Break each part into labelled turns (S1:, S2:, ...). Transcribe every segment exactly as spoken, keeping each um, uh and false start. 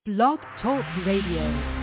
S1: Blog Talk Radio.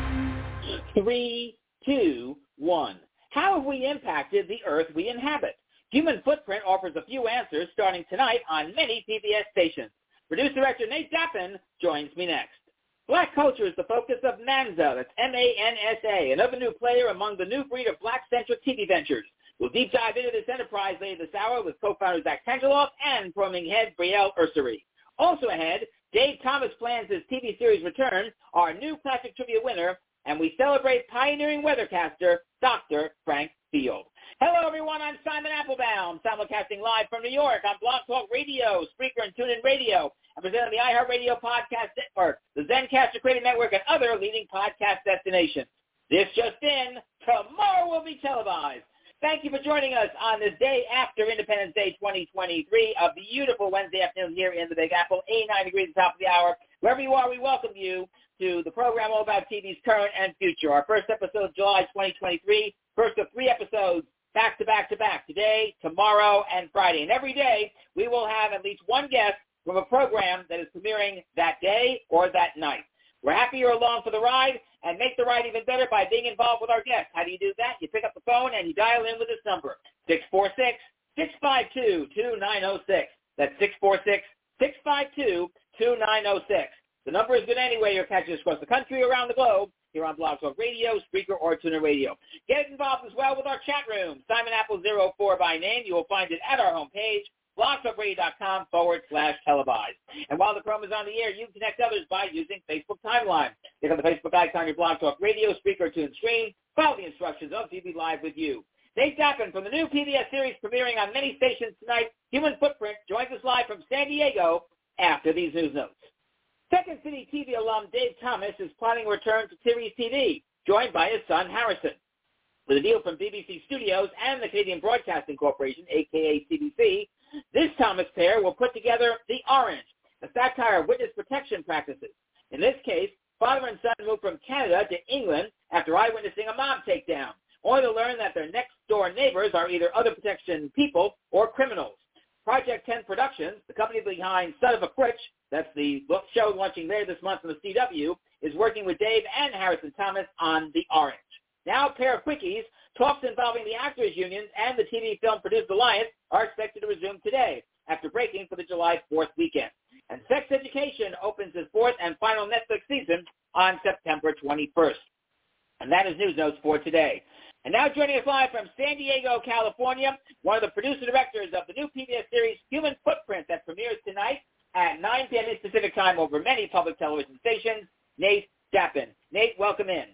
S2: Three, two, one. How have we impacted the Earth we inhabit? Human Footprint offers a few answers starting tonight on many P B S stations. Producer-director Nate Dappin joins me next. Black culture is the focus of Mansa, that's M A N S A, another new player among the new breed of black-centric T V ventures. We'll deep dive into this enterprise later this hour with co-founder Zach Tangeloff and programming head Brielle Ursary. Also ahead, Dave Thomas plans his T V series return, our new classic trivia winner, and we celebrate pioneering weathercaster Doctor Frank Field. Hello, everyone. I'm Simon Applebaum, simulcasting live from New York on Blog Talk Radio, Spreaker, and TuneIn Radio, and presenting the iHeartRadio Podcast Network, the Zencastr Creative Network, and other leading podcast destinations. This just in, tomorrow will be televised. Thank you for joining us on this day after Independence Day twenty twenty-three, a beautiful Wednesday afternoon here in the Big Apple, eighty-nine degrees at the top of the hour. Wherever you are, we welcome you to the program all about T V's current and future. Our first episode, July twenty twenty-three, first of three episodes, back to back to back, today, tomorrow, and Friday. And every day, we will have at least one guest from a program that is premiering that day or that night. We're happy you're along for the ride, and make the ride even better by being involved with our guests. How do you do that? You pick up the phone and you dial in with this number, six four six, six five two, two nine zero six. That's six four six, six five two, two nine zero six. The number is good anyway. You're catching us across the country, around the globe, here on Blog Talk Radio, Spreaker, or TuneIn Radio. Get involved as well with our chat room, Simon Apple zero four by name. You will find it at our homepage, blogtalkradio.com forward slash televised. And while the program is on the air, you can connect others by using Facebook Timeline. Click on the Facebook icon on your Blog Talk Radio, Spreaker, TuneIn screen. Follow the instructions of T V Live with you. Nate Dappin from the new P B S series premiering on many stations tonight, Human Footprint, joins us live from San Diego after these news notes. Second City T V alum Dave Thomas is planning a return to series T V, joined by his son Harrison. With a deal from B B C Studios and the Canadian Broadcasting Corporation, a k a. C B C, this Thomas pair will put together The Orange, a satire of witness protection practices. In this case, father and son moved from Canada to England after eyewitnessing a mob takedown, only to learn that their next-door neighbors are either other protection people or criminals. Project ten Productions, the company behind Son of a Critch, that's the show launching later this month on the C W, is working with Dave and Harrison Thomas on The Orange. Now, a pair of quickies, talks involving the Actors Unions and the T V Film Producers Alliance are expected to resume today after breaking for the July fourth weekend. And Sex Education opens its fourth and final Netflix season on September twenty-first. And that is news notes for today. And now joining us live from San Diego, California, one of the producer-directors of the new P B S series Human Footprint that premieres tonight at nine p.m. Pacific time over many public television stations, Nate Dappin. Nate, welcome in.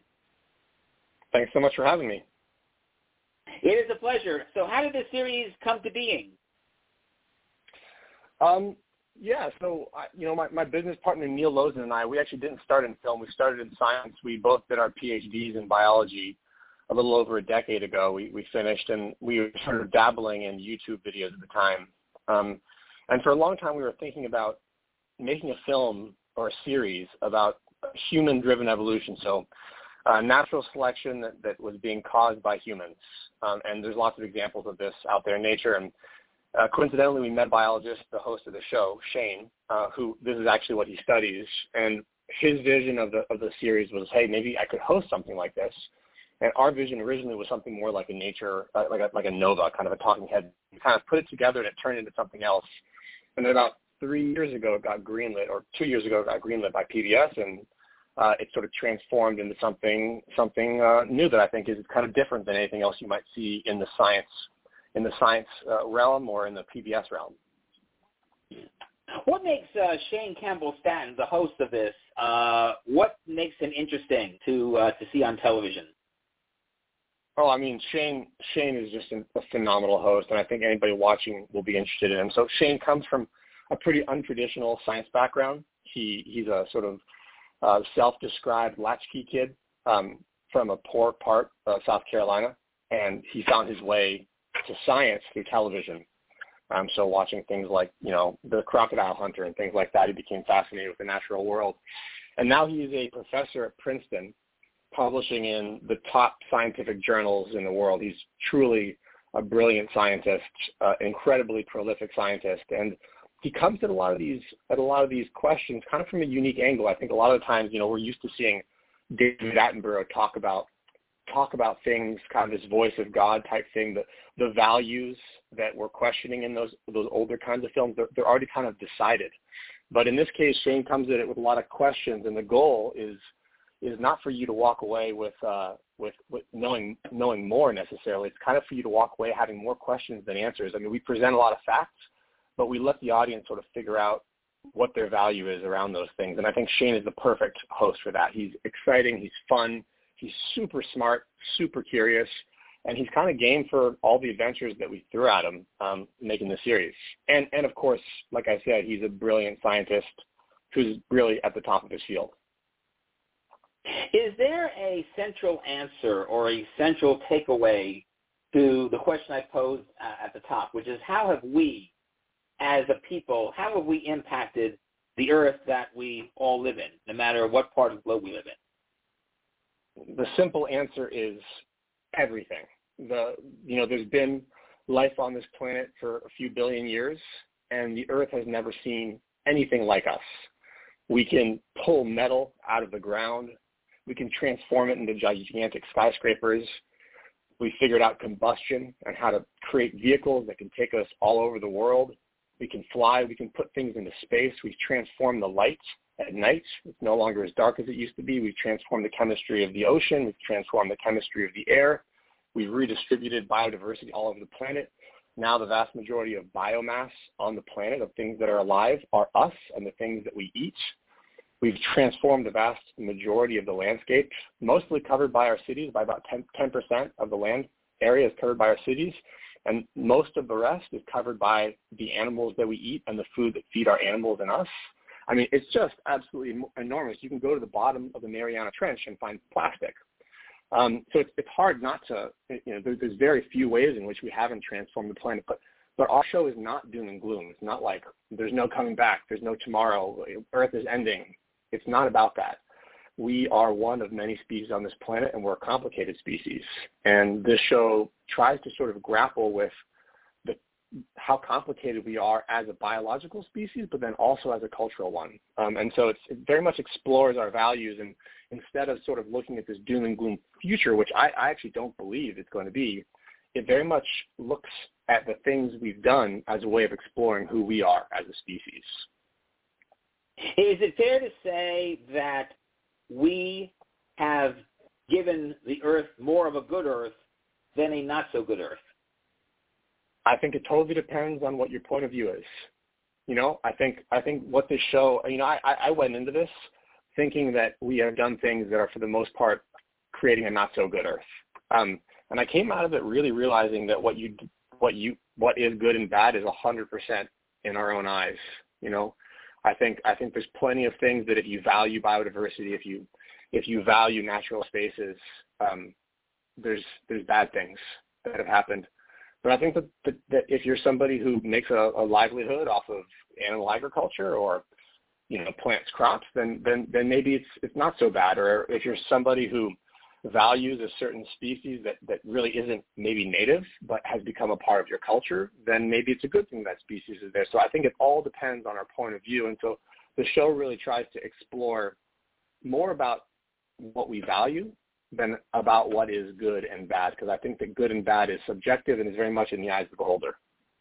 S3: Thanks so much for having me.
S2: It is a pleasure. So how did this series come to being?
S3: Um, yeah, so, I, you know, my, my business partner, Neil Lozen, and I, we actually didn't start in film. We started in science. We both did our P H Ds in biology a little over a decade ago. We, we finished, and we started dabbling in YouTube videos at the time. Um, and for a long time, we were thinking about making a film or a series about human-driven evolution, so uh, natural selection that, that was being caused by humans. Um, and there's lots of examples of this out there in nature. And uh, coincidentally, we met a biologist, the host of the show, Shane, uh, who this is actually what he studies. And his vision of the of the series was, hey, maybe I could host something like this. And our vision originally was something more like a nature, uh, like a, like a Nova, kind of a talking head. We kind of put it together and it turned into something else. And then about three years ago, it got greenlit, or two years ago, it got greenlit by P B S, and uh, it sort of transformed into something something uh, new that I think is kind of different than anything else you might see in the science in the science uh, realm or in the P B S realm.
S2: What makes uh, Shane Campbell-Stanton, the host of this, uh, what makes him interesting to uh, to see on television?
S3: Oh, I mean, Shane Shane is just a phenomenal host, and I think anybody watching will be interested in him. So Shane comes from a pretty untraditional science background. He he's a sort of uh, self-described latchkey kid um, from a poor part of South Carolina, and he found his way to science through television. Um, so watching things like, you know, The Crocodile Hunter and things like that, he became fascinated with the natural world. And now he is a professor at Princeton, publishing in the top scientific journals in the world. He's truly a brilliant scientist, uh, incredibly prolific scientist. And he comes at a lot of these at a lot of these questions kind of from a unique angle. I think a lot of times, you know, we're used to seeing David Attenborough talk about talk about things, kind of this voice of God type thing, the the values that we're questioning in those those older kinds of films, they're, they're already kind of decided. But in this case, Shane comes at it with a lot of questions, and the goal is is not for you to walk away with uh, with, with knowing knowing more necessarily. It's kind of for you to walk away having more questions than answers. I mean, we present a lot of facts, but we let the audience sort of figure out what their value is around those things. And I think Shane is the perfect host for that. He's exciting. He's fun. He's super smart, super curious, and he's kind of game for all the adventures that we threw at him um, making the series. And, and, of course, like I said, he's a brilliant scientist who's really at the top of his field.
S2: Is there a central answer or a central takeaway to the question I posed uh, at the top, which is how have we, as a people, how have we impacted the earth that we all live in, no matter what part of the globe we live in?
S3: The simple answer is everything. The you know, there's been life on this planet for a few billion years, and the earth has never seen anything like us. We can pull metal out of the ground. We can transform it into gigantic skyscrapers. We figured out combustion and how to create vehicles that can take us all over the world. We can fly. We can put things into space. We've transformed the light at night. It's no longer as dark as it used to be. We've transformed the chemistry of the ocean. We've transformed the chemistry of the air. We've redistributed biodiversity all over the planet. Now the vast majority of biomass on the planet of things that are alive are us and the things that we eat. We've transformed the vast majority of the landscape, mostly covered by our cities. By about ten percent of the land area is covered by our cities. And most of the rest is covered by the animals that we eat and the food that feed our animals and us. I mean, it's just absolutely enormous. You can go to the bottom of the Mariana Trench and find plastic. Um, so it's, it's hard not to, you know, there, there's very few ways in which we haven't transformed the planet. But, but our show is not doom and gloom. It's not like there's no coming back. There's no tomorrow. Earth is ending. It's not about that. We are one of many species on this planet, and we're a complicated species. And this show tries to sort of grapple with the, how complicated we are as a biological species, but then also as a cultural one. Um, and so it's, it very much explores our values. And instead of sort of looking at this doom and gloom future, which I, I actually don't believe it's going to be, it very much looks at the things we've done as a way of exploring who we are as a species.
S2: Is it fair to say that we have given the earth more of a good earth than a not so good earth?
S3: I think it totally depends on what your point of view is. You know, I think I think what this show, you know, I, I went into this thinking that we have done things that are for the most part creating a not so good earth. Um, and I came out of it really realizing that what you what you what is good and bad is a hundred percent in our own eyes. You know, I think I think there's plenty of things that if you value biodiversity, if you if you value natural spaces, um, there's there's bad things that have happened. But I think that, that, that if you're somebody who makes a, a livelihood off of animal agriculture or, you know, plants crops, then then then maybe it's it's not so bad. Or if you're somebody who values a certain species that, that really isn't maybe native but has become a part of your culture, then maybe it's a good thing that species is there. So I think it all depends on our point of view. And so the show really tries to explore more about what we value than about what is good and bad, because I think that good and bad is subjective and is very much in the eyes of the beholder.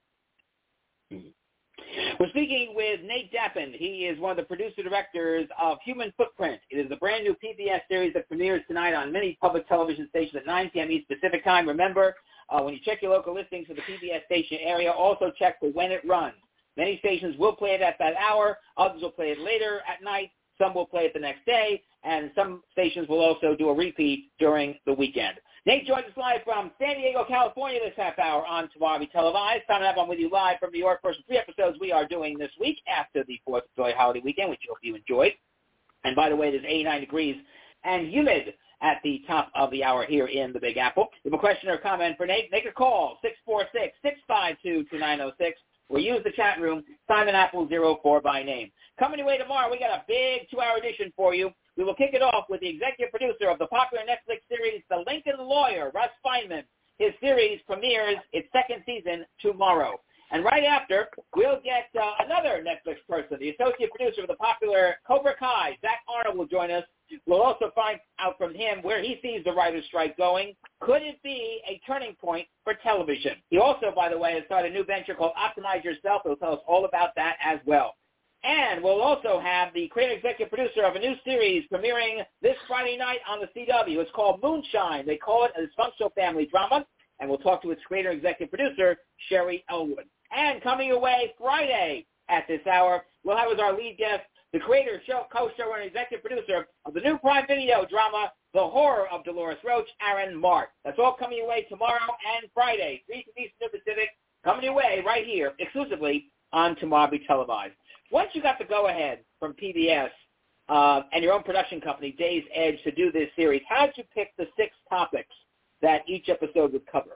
S2: We're speaking with Nate Dappen. He is one of the producer-directors of Human Footprint. It is a brand-new P B S series that premieres tonight on many public television stations at nine p.m. East Pacific Time. Remember, uh, when you check your local listings for the P B S station area, also check for when it runs. Many stations will play it at that hour. Others will play it later at night. Some will play it the next day, and some stations will also do a repeat during the weekend. Nate joins us live from San Diego, California this half hour on Tomorrow Be Televised. Coming up, I'm with you live from New York for some three episodes we are doing this week after the fourth of July holiday weekend, which I hope you enjoyed. And by the way, it is eighty-nine degrees and humid at the top of the hour here in the Big Apple. If you have a question or comment for Nate, make a call, six four six, six five two, two nine zero six, or use the chat room, Simon Apple zero four by name. Coming your way tomorrow, we got a big two-hour edition for you. We will kick it off with the executive producer of the popular Netflix series, The Lincoln Lawyer, Russ Feynman. His series premieres its second season tomorrow. And right after, we'll get uh, another Netflix person, the associate producer of the popular Cobra Kai. Zach Arnold will join us. We'll also find out from him where he sees the writer's strike going. Could it be a turning point for television? He also, by the way, has started a new venture called Optimize Yourself. He'll tell us all about that as well. And we'll also have the creative executive producer of a new series premiering this Friday night on the C W. It's called Moonshine. They call it a dysfunctional family drama. And we'll talk to its creator and executive producer, Sherry Elwood. And coming away Friday at this hour, we'll have as our lead guest the creator, show, co-showrunner, and executive producer of the new Prime Video drama, The Horror of Dolores Roach, Aaron Mart. That's all coming your way tomorrow and Friday, three to Eastern Pacific, coming your way right here exclusively on Tomorrow Be Televised. Once you got the go-ahead from P B S uh, and your own production company, Days Edge, to do this series, how did you pick the six topics that each episode would cover?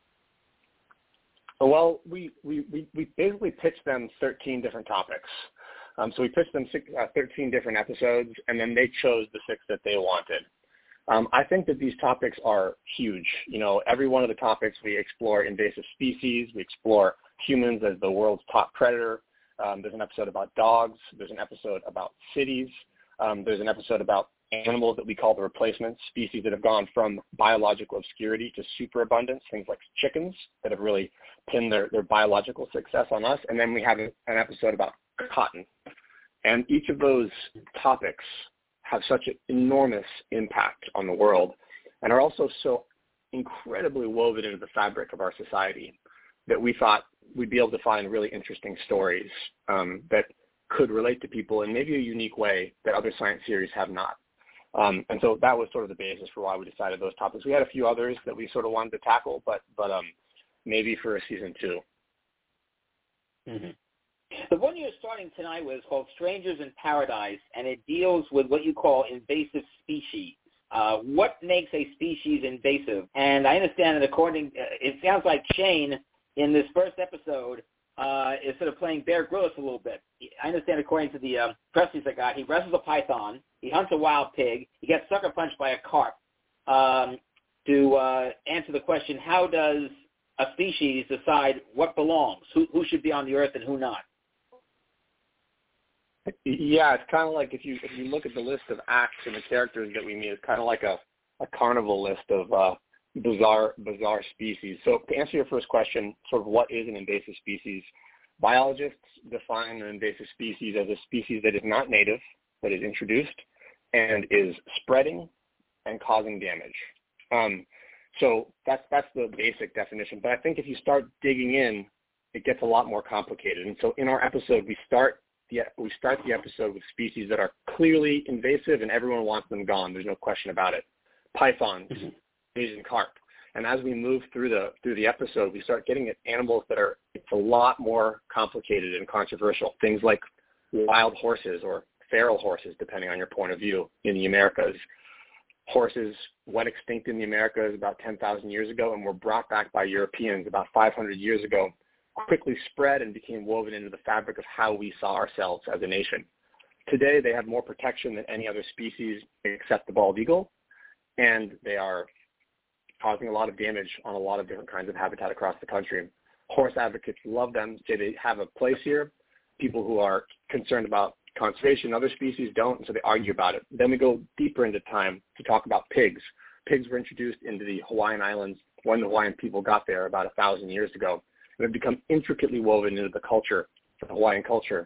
S3: Well, we, we, we, we basically pitched them thirteen different topics. Um, so we pitched them six, uh, thirteen different episodes, and then they chose the six that they wanted. Um, I think that these topics are huge. You know, every one of the topics we explore invasive species, we explore humans as the world's top predator. Um, there's an episode about dogs. There's an episode about cities. Um, there's an episode about animals that we call the replacements, species that have gone from biological obscurity to superabundance, things like chickens that have really pinned their, their biological success on us. And then we have an episode about cotton. And each of those topics have such an enormous impact on the world and are also so incredibly woven into the fabric of our society that we thought we'd be able to find really interesting stories um, that could relate to people in maybe a unique way that other science series have not. Um, and so that was sort of the basis for why we decided those topics. We had a few others that we sort of wanted to tackle, but but um, maybe for a season two.
S2: Mm-hmm. The one you're starting tonight with is called Strangers in Paradise, and it deals with what you call invasive species. Uh, what makes a species invasive? And I understand that according, uh, it sounds like Shane in this first episode uh, is sort of playing Bear Grylls a little bit. I understand according to the uh, press release I got, he wrestles a python, he hunts a wild pig, he gets sucker punched by a carp. Um, to uh, answer the question, how does a species decide what belongs, who, who should be on the earth and who not?
S3: Yeah, it's kind of like if you if you look at the list of acts and the characters that we meet, it's kind of like a, a carnival list of uh, bizarre bizarre species. So to answer your first question, sort of what is an invasive species? Biologists define an invasive species as a species that is not native, that is introduced, and is spreading and causing damage. Um, so that's that's the basic definition. But I think if you start digging in, it gets a lot more complicated. And so in our episode, we start the we start the episode with species that are clearly invasive, and everyone wants them gone. There's no question about it. Pythons, mm-hmm. Asian carp. And as we move through the through the episode, we start getting at animals that are it's a lot more complicated and controversial. Things like wild horses or feral horses, depending on your point of view, in the Americas. Horses went extinct in the Americas about ten thousand years ago and were brought back by Europeans about five hundred years ago, quickly spread and became woven into the fabric of how we saw ourselves as a nation. Today, they have more protection than any other species except the bald eagle, and they are causing a lot of damage on a lot of different kinds of habitat across the country. Horse advocates love them, say they have a place here. People who are concerned about conservation, other species don't, and so they argue about it. Then we go deeper into time to talk about pigs. Pigs were introduced into the Hawaiian Islands when the Hawaiian people got there about a thousand years ago. And have become intricately woven into the culture, the Hawaiian culture.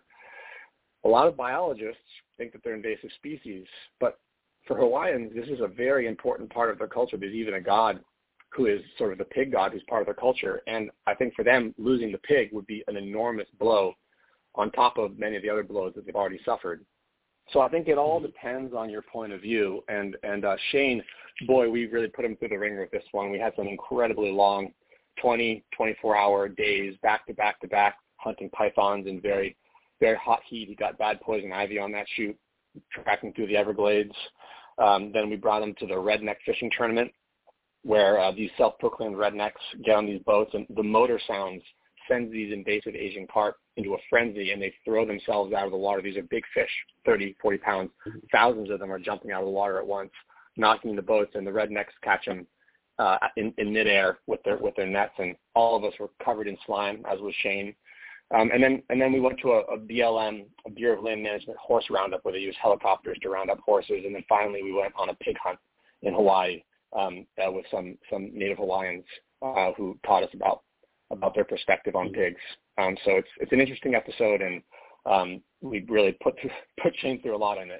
S3: A lot of biologists think that they're invasive species, but for Hawaiians, this is a very important part of their culture. There's even a god who is sort of the pig god who's part of their culture. And I think for them, losing the pig would be an enormous blow on top of many of the other blows that they've already suffered. So I think it all depends on your point of view. And, and uh, Shane, boy, we really put him through the ringer with this one. We had some incredibly long twenty, twenty-four hour days back to back to back hunting pythons in very, very hot heat. He got bad poison ivy on that shoot, tracking through the Everglades. Um, then we brought him to the redneck fishing tournament where uh, these self-proclaimed rednecks get on these boats, and the motor sounds sends these invasive Asian carp into a frenzy, and they throw themselves out of the water. These are big fish, thirty, forty pounds. Thousands of them are jumping out of the water at once, knocking the boats, and the rednecks catch them uh, in, in midair with their with their nets, and all of us were covered in slime, as was Shane. Um, and then and then we went to a, a B L M, a Bureau of Land Management horse roundup, where they use helicopters to round up horses. And then finally we went on a pig hunt in Hawaii um, uh, with some some Native Hawaiians uh, who taught us about about their perspective on pigs. Um, so it's it's an interesting episode, and um, we really put put Shane through a lot in it.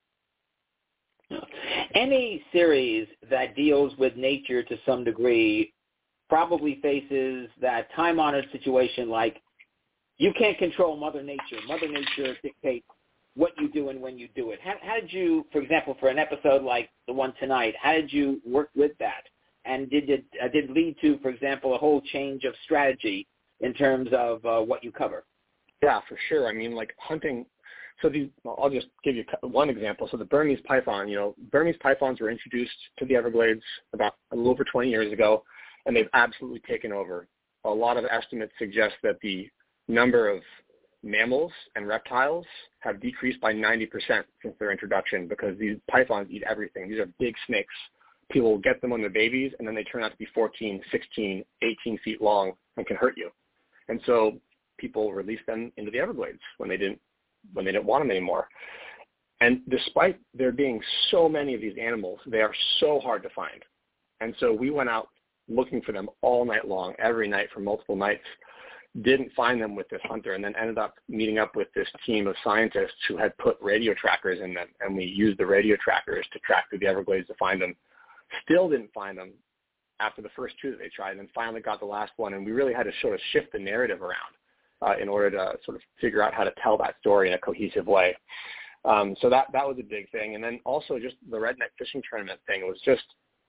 S2: Any series that deals with nature to some degree probably faces that time-honored situation like you can't control Mother Nature. Mother Nature dictates what you do and when you do it. How, how did you, for example, for an episode like the one tonight, how did you work with that? And did it uh, did it lead to, for example, a whole change of strategy in terms of uh, what you cover?
S3: Yeah, for sure. I mean, like hunting. So these, I'll just give you one example. So the Burmese python, you know, Burmese pythons were introduced to the Everglades about a little over twenty years ago, and they've absolutely taken over. A lot of estimates suggest that the number of mammals and reptiles have decreased by ninety percent since their introduction, because these pythons eat everything. These are big snakes. People will get them when they're babies, and then they turn out to be fourteen, sixteen, eighteen feet long and can hurt you. And so people release them into the Everglades when they didn't when they didn't want them anymore. And despite there being so many of these animals, they are so hard to find. And so we went out looking for them all night long, every night for multiple nights, didn't find them with this hunter, and then ended up meeting up with this team of scientists who had put radio trackers in them, and we used the radio trackers to track through the Everglades to find them. Still didn't find them after the first two that they tried, and then finally got the last one, and we really had to sort of shift the narrative around uh, in order to sort of figure out how to tell that story in a cohesive way. Um, so that that was a big thing. And then also just the redneck fishing tournament thing. It was just,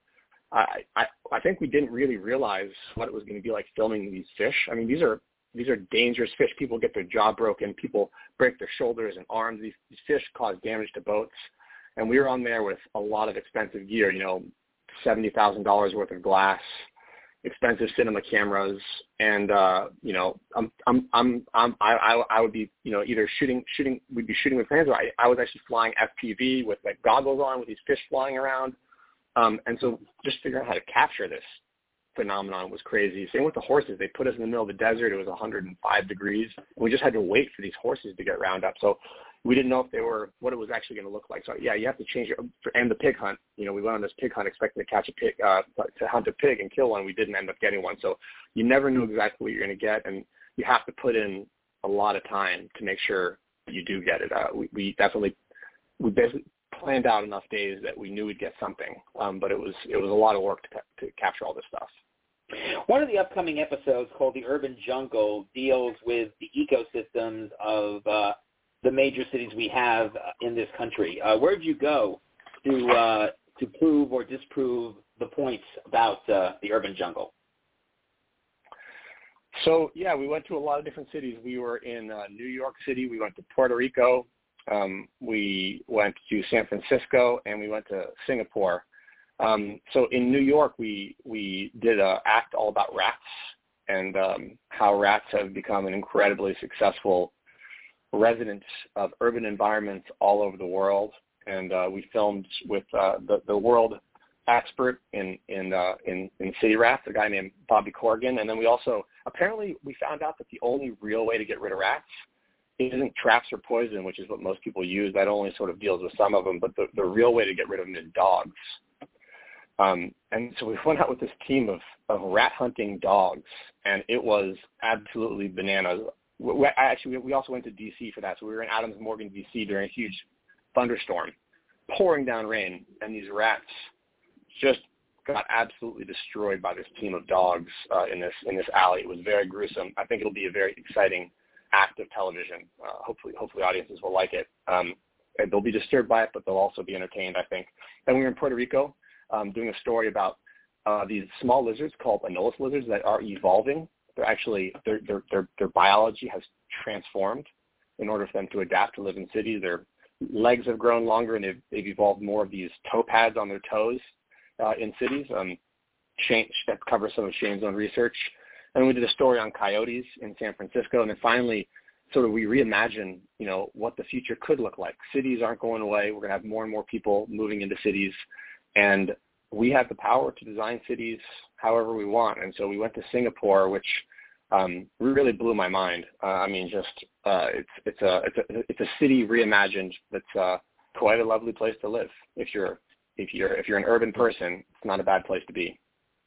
S3: I, I, I think we didn't really realize what it was going to be like filming these fish. I mean, these are these are dangerous fish. People get their jaw broken. People break their shoulders and arms. These, these fish cause damage to boats. And we were on there with a lot of expensive gear, you know, seventy thousand dollars worth of glass, expensive cinema cameras, and uh, you know, I'm, I'm, I'm, I'm, I, I would be, you know, either shooting, shooting, we'd be shooting with planes, or I, I was actually flying F P V with like goggles on with these fish flying around, um, and so just figuring out how to capture this phenomenon was crazy. Same with the horses. They put us in the middle of the desert. It was one hundred five degrees. And we just had to wait for these horses to get round up. So we didn't know if they were, what it was actually going to look like. So yeah, you have to change it. And the pig hunt, you know, we went on this pig hunt expecting to catch a pig, uh, to hunt a pig and kill one. We didn't end up getting one. So you never knew exactly what you're going to get. And you have to put in a lot of time to make sure you do get it. Uh, we, we definitely, we basically planned out enough days that we knew we'd get something. Um, but it was, it was a lot of work to, to capture all this stuff.
S2: One of the upcoming episodes, called The Urban Jungle, deals with the ecosystems of uh, the major cities we have in this country. Uh, where did you go to uh, to prove or disprove the points about uh, the urban jungle?
S3: So, yeah, we went to a lot of different cities. We were in uh, New York City. We went to Puerto Rico. Um, we went to San Francisco, and we went to Singapore. Um, so in New York, we we did an act all about rats and um, how rats have become an incredibly successful resident of urban environments all over the world. And uh, we filmed with uh, the, the world expert in in, uh, in in city rats, a guy named Bobby Corrigan. And then we also, apparently we found out that the only real way to get rid of rats isn't traps or poison, which is what most people use. That only sort of deals with some of them. But the, the real way to get rid of them is dogs. Um, and so we went out with this team of, of rat hunting dogs, and it was absolutely bananas. We, we, actually, we also went to D C for that. So we were in Adams Morgan, D C during a huge thunderstorm, pouring down rain, and these rats just got absolutely destroyed by this team of dogs uh, in this in this alley. It was very gruesome. I think it'll be a very exciting act of television. Uh, hopefully, hopefully audiences will like it. Um, they'll be disturbed by it, but they'll also be entertained, I think. Then we were in Puerto Rico. Um, doing a story about uh, these small lizards called Anolis lizards that are evolving. They're actually, their, their, their, their biology has transformed in order for them to adapt to live in cities. Their legs have grown longer, and they've, they've evolved more of these toe pads on their toes uh, in cities. Um, Shane, that covers some of Shane's own research. And we did a story on coyotes in San Francisco. And then finally, sort of we reimagine, you know, what the future could look like. Cities aren't going away. We're going to have more and more people moving into cities. And we have the power to design cities however we want. And so we went to Singapore, which um, really blew my mind. Uh, I mean, just uh, it's it's a it's a it's a city reimagined that's uh, quite a lovely place to live. If you're if you're if you're an urban person, it's not a bad place to be.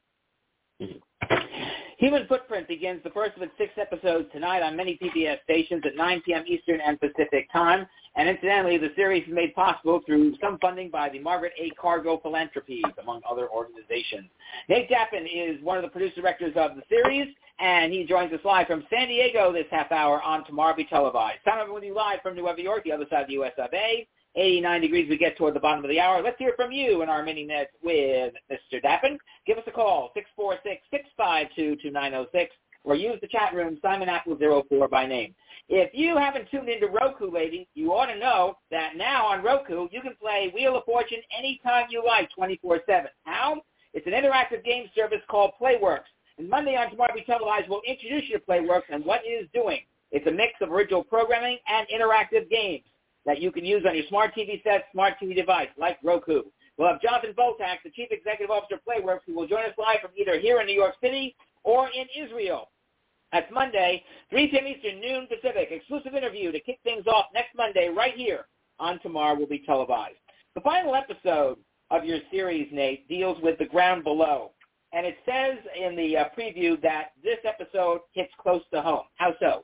S2: Human Footprint begins the first of its six episodes tonight on many P B S stations at nine p.m. Eastern and Pacific time. And incidentally, the series is made possible through some funding by the Margaret A. Cargo Philanthropies, among other organizations. Nate Dappin is one of the producer-directors of the series, and he joins us live from San Diego this half hour on Tomorrow Be Televised. Time with you live from New York, the other side of the U S of A. eighty-nine degrees, we get toward the bottom of the hour. Let's hear from you in our mini-net with Mister Dappin. Give us a call, six four six, six five two, two nine zero six, or use the chat room, Simon Apple zero four by name. If you haven't tuned into Roku, ladies, you ought to know that now on Roku, you can play Wheel of Fortune anytime you like, twenty-four seven. How? It's an interactive game service called Playworks. And Monday on Tomorrow Be Televised, we'll introduce you to Playworks and what it is doing. It's a mix of original programming and interactive games that you can use on your smart T V set, smart T V device, like Roku. We'll have Jonathan Voltax, the Chief Executive Officer of Playworks, who will join us live from either here in New York City or in Israel. That's Monday, three p.m. Eastern, noon Pacific. Exclusive interview to kick things off next Monday right here on Tomorrow Will Be Televised. The final episode of your series, Nate, deals with The Ground Below. And it says in the uh, preview that this episode hits close to home. How so?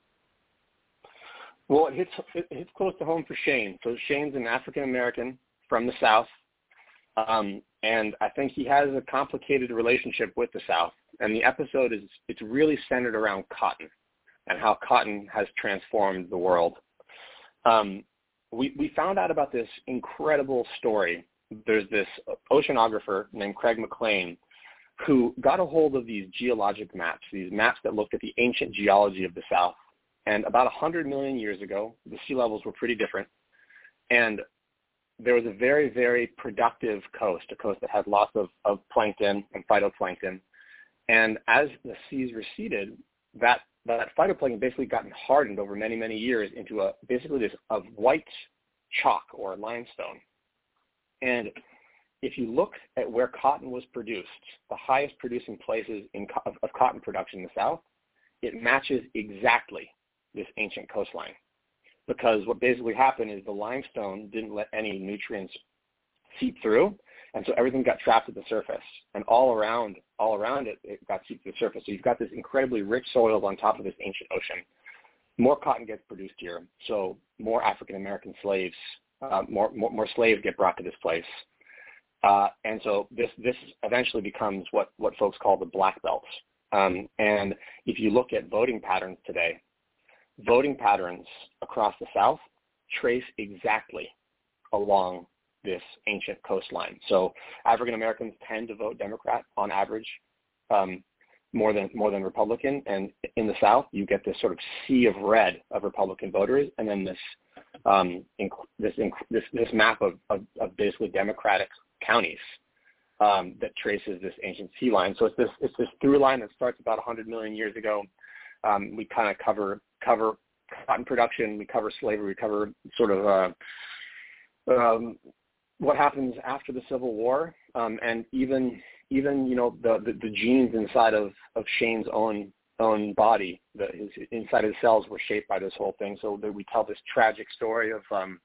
S3: Well, it hits, it hits close to home for Shane. So Shane's an African-American from the South, um, and I think he has a complicated relationship with the South. And the episode is it's really centered around cotton and how cotton has transformed the world. Um, we, we found out about this incredible story. There's this oceanographer named Craig McLean who got a hold of these geologic maps, these maps that looked at the ancient geology of the South. And about one hundred million years ago, the sea levels were pretty different. And there was a very, very productive coast, a coast that had lots of, of plankton and phytoplankton. And as the seas receded, that, that phytoplankton basically gotten hardened over many, many years into a basically this of white chalk or limestone. And if you look at where cotton was produced, the highest producing places in, of, of cotton production in the South, it matches exactly this ancient coastline, because what basically happened is the limestone didn't let any nutrients seep through, and so everything got trapped at the surface, and all around all around it, it got seeped to the surface. So you've got this incredibly rich soils on top of this ancient ocean. More cotton gets produced here, so more African-American slaves, uh, more, more more slaves get brought to this place. Uh, and so this this eventually becomes what, what folks call the Black Belts. Um, and if you look at voting patterns today, voting patterns across the South trace exactly along this ancient coastline. So African Americans tend to vote Democrat on average, um, more than more than Republican. And in the South, you get this sort of sea of red of Republican voters, and then this um, inc- this, inc- this this map of, of, of basically Democratic counties um, that traces this ancient sea line. So it's this it's this through line that starts about one hundred million years ago. Um, we kind of cover cover cotton production, we cover slavery, we cover sort of uh, um, what happens after the Civil War, um, and even even you know the, the, the genes inside of, of Shane's own own body, the, his inside his cells were shaped by this whole thing. So that we tell this tragic story of um,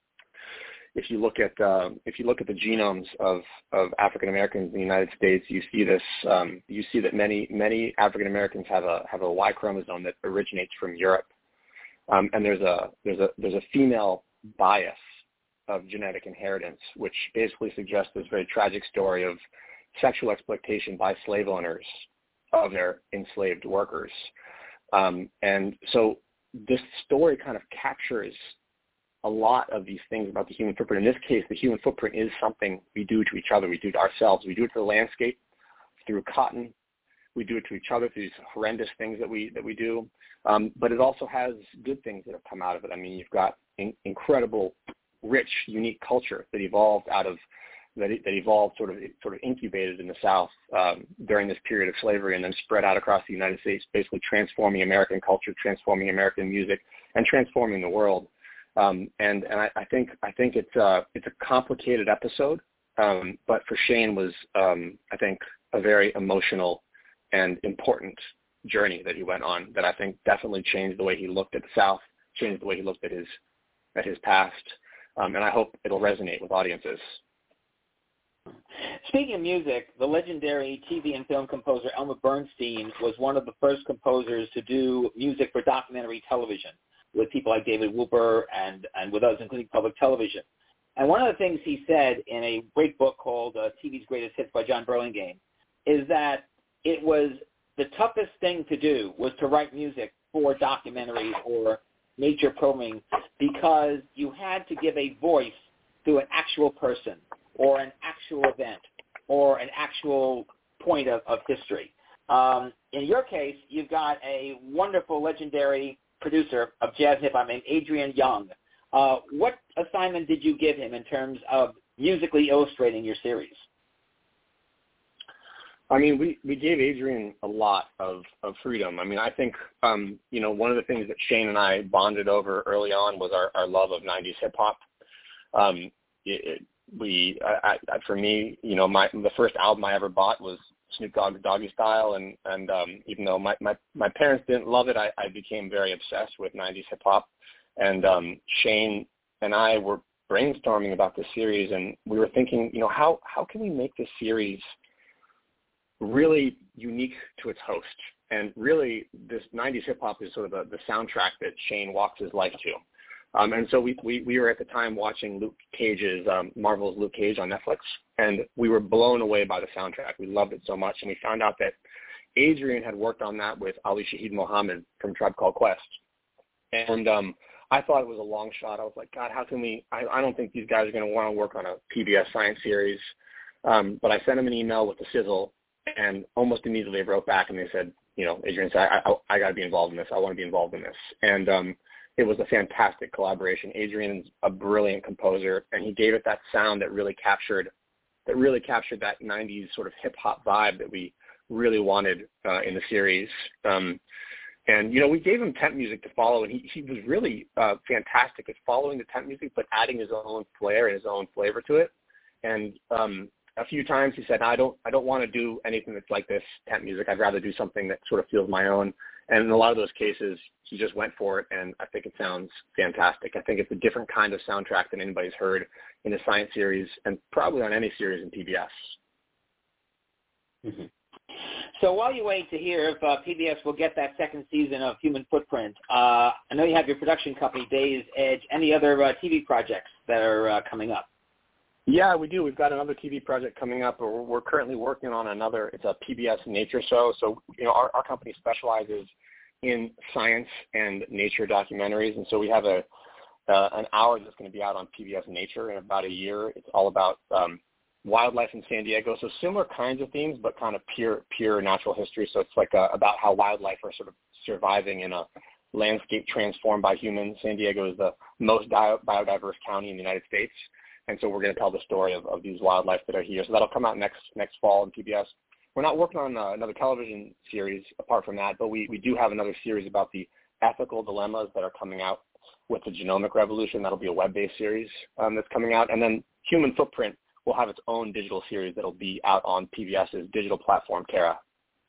S3: if you look at uh, if you look at the genomes of, of African Americans in the United States, you see this. Um, you see that many many African Americans have a have a Y chromosome that originates from Europe, um, and there's a there's a there's a female bias of genetic inheritance, which basically suggests this very tragic story of sexual exploitation by slave owners of their enslaved workers, um, and so this story kind of captures a lot of these things about the human footprint. In this case, the human footprint is something we do to each other. We do to ourselves. We do it to the landscape through cotton. We do it to each other through these horrendous things that we that we do. Um, but it also has good things that have come out of it. I mean, you've got in, incredible, rich, unique culture that evolved out of that, that evolved sort of sort of incubated in the South um, during this period of slavery, and then spread out across the United States, basically transforming American culture, transforming American music, and transforming the world. Um, and and I, I think I think it's uh, it's a complicated episode, Um, but for Shane was, um, I think, a very emotional and important journey that he went on that I think definitely changed the way he looked at the South, changed the way he looked at his at his past, um, and I hope it'll resonate with audiences.
S2: Speaking of music, the legendary T V and film composer Elmer Bernstein was one of the first composers to do music for documentary television with people like David Wooper and, and with others, including public television. And one of the things he said in a great book called uh, T V's Greatest Hits by John Burlingame is that it was the toughest thing to do was to write music for documentaries or nature programming because you had to give a voice to an actual person or an actual event or an actual point of, of history. Um, in your case, you've got a wonderful, legendary producer of jazz hip-hop named Adrian Young. Uh, what assignment did you give him in terms of musically illustrating your series?
S3: I mean, we, we gave Adrian a lot of, of freedom. I mean, I think, um, you know, one of the things that Shane and I bonded over early on was our, our love of nineties hip-hop. Um, it, it, we, I, I, for me, you know, my the first album I ever bought was Snoop Dogg's Doggy Style, and, and um, even though my, my, my parents didn't love it, I, I became very obsessed with nineties hip-hop. And um, Shane and I were brainstorming about this series, and we were thinking, you know, how, how can we make this series really unique to its host? And really, this nineties hip-hop is sort of the, the soundtrack that Shane walks his life to. Um, and so we, we, we were at the time watching Luke Cage's, um, Marvel's Luke Cage on Netflix, and we were blown away by the soundtrack. We loved it so much, and we found out that Adrian had worked on that with Ali Shaheed Muhammad from Tribe Called Quest. And um, I thought it was a long shot. I was like, God, how can we – I don't think these guys are going to want to work on a P B S science series. Um, but I sent them an email with the sizzle, and almost immediately they wrote back and they said, you know, Adrian said, I, I, I got to be involved in this. I want to be involved in this. And um, it was a fantastic collaboration. Adrian's a brilliant composer, and he gave it that sound that really captured that really captured that nineties sort of hip-hop vibe that we really wanted uh, in the series. Um, and, you know, we gave him temp music to follow, and he, he was really uh, fantastic at following the temp music but adding his own flair and his own flavor to it. And um, a few times he said, I don't I don't want to do anything that's like this temp music. I'd rather do something that sort of feels my own. And in a lot of those cases, he just went for it, and I think it sounds fantastic. I think it's a different kind of soundtrack than anybody's heard in a science series and probably on any series in P B S.
S2: Mm-hmm. So while you wait to hear if uh, P B S will get that second season of Human Footprint, uh, I know you have your production company, Days Edge. Any other uh, T V projects that are uh, coming up?
S3: Yeah, we do. We've got another T V project coming up. We're, we're currently working on another. It's a P B S nature show. So, you know, our, our company specializes in science and nature documentaries, and so we have a uh, an hour that's going to be out on P B S Nature in about a year. It's all about um, wildlife in San Diego. So similar kinds of themes, but kind of pure pure natural history. So it's like a, about how wildlife are sort of surviving in a landscape transformed by humans. San Diego is the most bio, biodiverse county in the United States. And so we're going to tell the story of, of these wildlife that are here. So that'll come out next next fall in P B S. We're not working on uh, another television series apart from that, but we, we do have another series about the ethical dilemmas that are coming out with the genomic revolution. That'll be a web-based series um, that's coming out. And then Human Footprint will have its own digital series that'll be out on PBS's digital platform, Terra.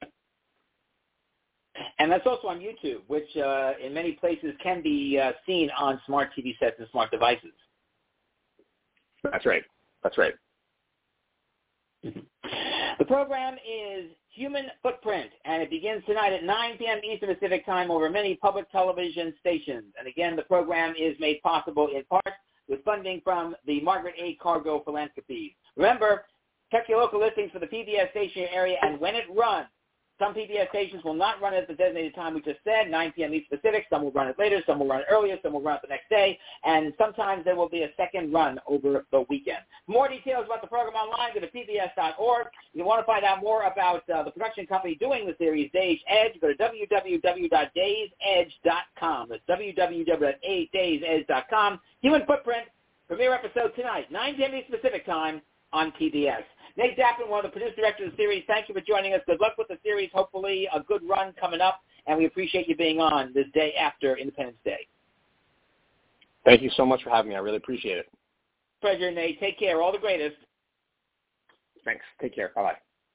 S2: And that's also on YouTube, which uh, in many places can be uh, seen on smart T V sets and smart devices.
S3: That's right. That's right.
S2: The program is Human Footprint, and it begins tonight at nine p.m. Eastern Pacific Time over many public television stations. And again, the program is made possible in part with funding from the Margaret A. Cargo Philanthropy. Remember, check your local listings for the P B S station area and when it runs. Some P B S stations will not run it at the designated time we just said, nine p.m. Eastern Pacific. Some will run it later. Some will run it earlier. Some will run it the next day. And sometimes there will be a second run over the weekend. For more details about the program online, go to P B S dot org. If you want to find out more about uh, the production company doing the series, Days Edge, go to w w w dot days edge dot com. That's w w w dot days edge dot com. Human Footprint, premiere episode tonight, nine p.m. Eastern Pacific Time on P B S. Nate Dappin, one of the producer directors of the series, thank you for joining us. Good luck with the series. Hopefully a good run coming up, and we appreciate you being on this day after Independence Day.
S3: Thank you so much for having me. I really appreciate it.
S2: Pleasure, Nate. Take care. All the greatest.
S3: Thanks. Take care. Bye-bye.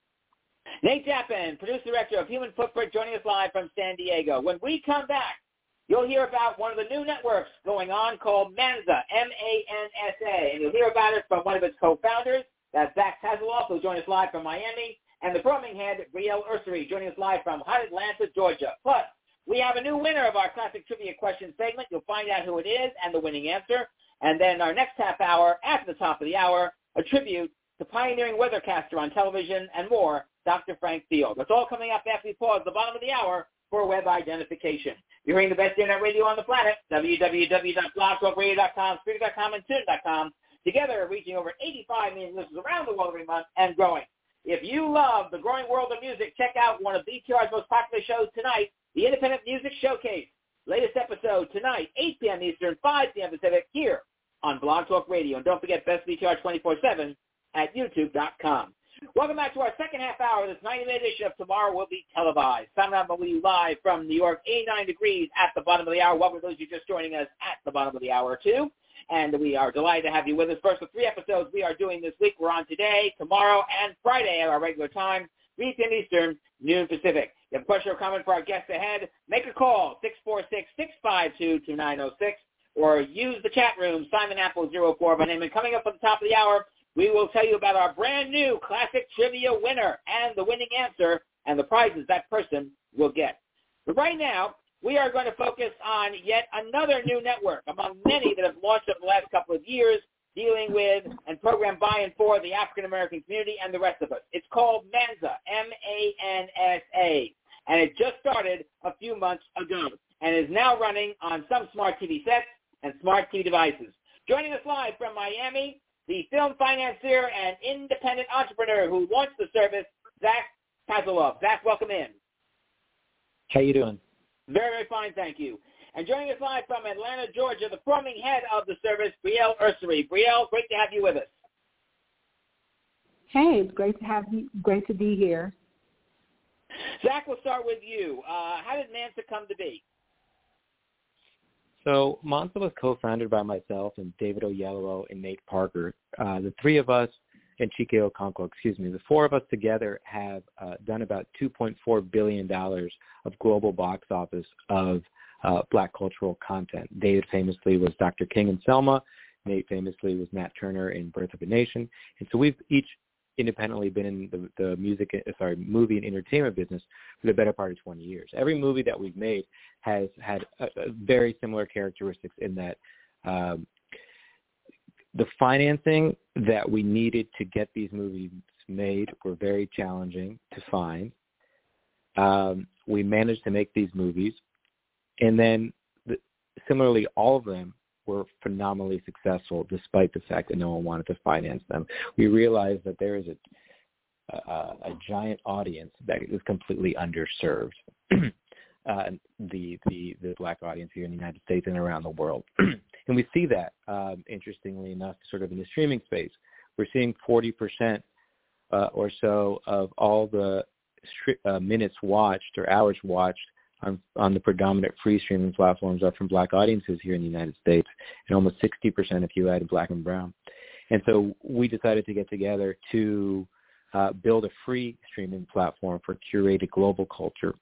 S2: Nate Jappin, producer director of Human Footprint, joining us live from San Diego. When we come back, you'll hear about one of the new networks going on called Mansa, M A N S A, and you'll hear about it from one of its co-founders. That's Zach Tazeloff, who'll join us live from Miami, and the programming head, Brielle Ursary, joining us live from hot Atlanta, Georgia. Plus, we have a new winner of our Classic Trivia Question segment. You'll find out who it is and the winning answer. And then our next half hour, after the top of the hour, a tribute to pioneering weathercaster on television and more, Doctor Frank Field. That's all coming up after we pause at the bottom of the hour for web identification. You're hearing the best internet radio on the planet, w w w dot blog talk radio dot com, Spreaker dot com, and Tune dot com. Together, reaching over eighty-five million listeners around the world every month and growing. If you love the growing world of music, check out one of B T R's most popular shows tonight, the Independent Music Showcase. Latest episode tonight, eight p.m. Eastern, five p.m. Pacific, here on Blog Talk Radio. And don't forget Best B T R twenty-four seven at youtube dot com. Welcome back to our second half hour. This ninety-minute edition of Tomorrow Will Be Televised. Simultaneously live from New York, eighty-nine degrees at the bottom of the hour. Welcome to those of you just joining us at the bottom of the hour, too. And we are delighted to have you with us. First of three episodes we are doing this week. We're on today, tomorrow, and Friday at our regular time, three p.m. Eastern, noon Pacific. If you have a question or comment for our guests ahead, make a call, six four six, six five two, two nine zero six, or use the chat room, Simon Apple zero four by name. And coming up at the top of the hour, we will tell you about our brand new Classic Trivia winner and the winning answer and the prizes that person will get. But right now, we are going to focus on yet another new network among many that have launched over the last couple of years dealing with and programmed by and for the African-American community and the rest of us. It's called Mansa, M A N S A, and it just started a few months ago and is now running on some smart T V sets and smart T V devices. Joining us live from Miami, the film financier and independent entrepreneur who launched the service, Zach Tazeloff. Zach, welcome in.
S1: How you doing?
S2: Very, very fine, thank you. And joining us live from Atlanta, Georgia, the programming head of the service, Brielle Ursary. Brielle, great to have you with us.
S4: Hey, it's great to have you. Great to be here.
S2: Zach, we'll start with you. Uh, how did Mansa come to be?
S1: So Mansa was co-founded by myself and David Oyelowo and Nate Parker. Uh, the three of us, and Chike Okonkwo, excuse me, the four of us together have uh, done about two point four billion dollars of global box office of uh, Black cultural content. David famously was Doctor King and Selma. Nate famously was Nat Turner in Birth of a Nation. And so we've each independently been in the, the music, sorry, movie and entertainment business for the better part of twenty years. Every movie that we've made has had a, a very similar characteristics in that um, the financing that we needed to get these movies made were very challenging to find. Um, we managed to make these movies, and then the, similarly, all of them were phenomenally successful despite the fact that no one wanted to finance them. We realized that there is a, a, a giant audience that is completely underserved, uh, the, the, the Black audience here in the United States and around the world. And we see that, um, interestingly enough, sort of in the streaming space. We're seeing forty percent uh, or so of all the uh, minutes watched or hours watched on, on the predominant free streaming platforms are from Black audiences here in the United States, and almost sixty percent if you add Black and Brown. And so we decided to get together to uh, build a free streaming platform for curated global culture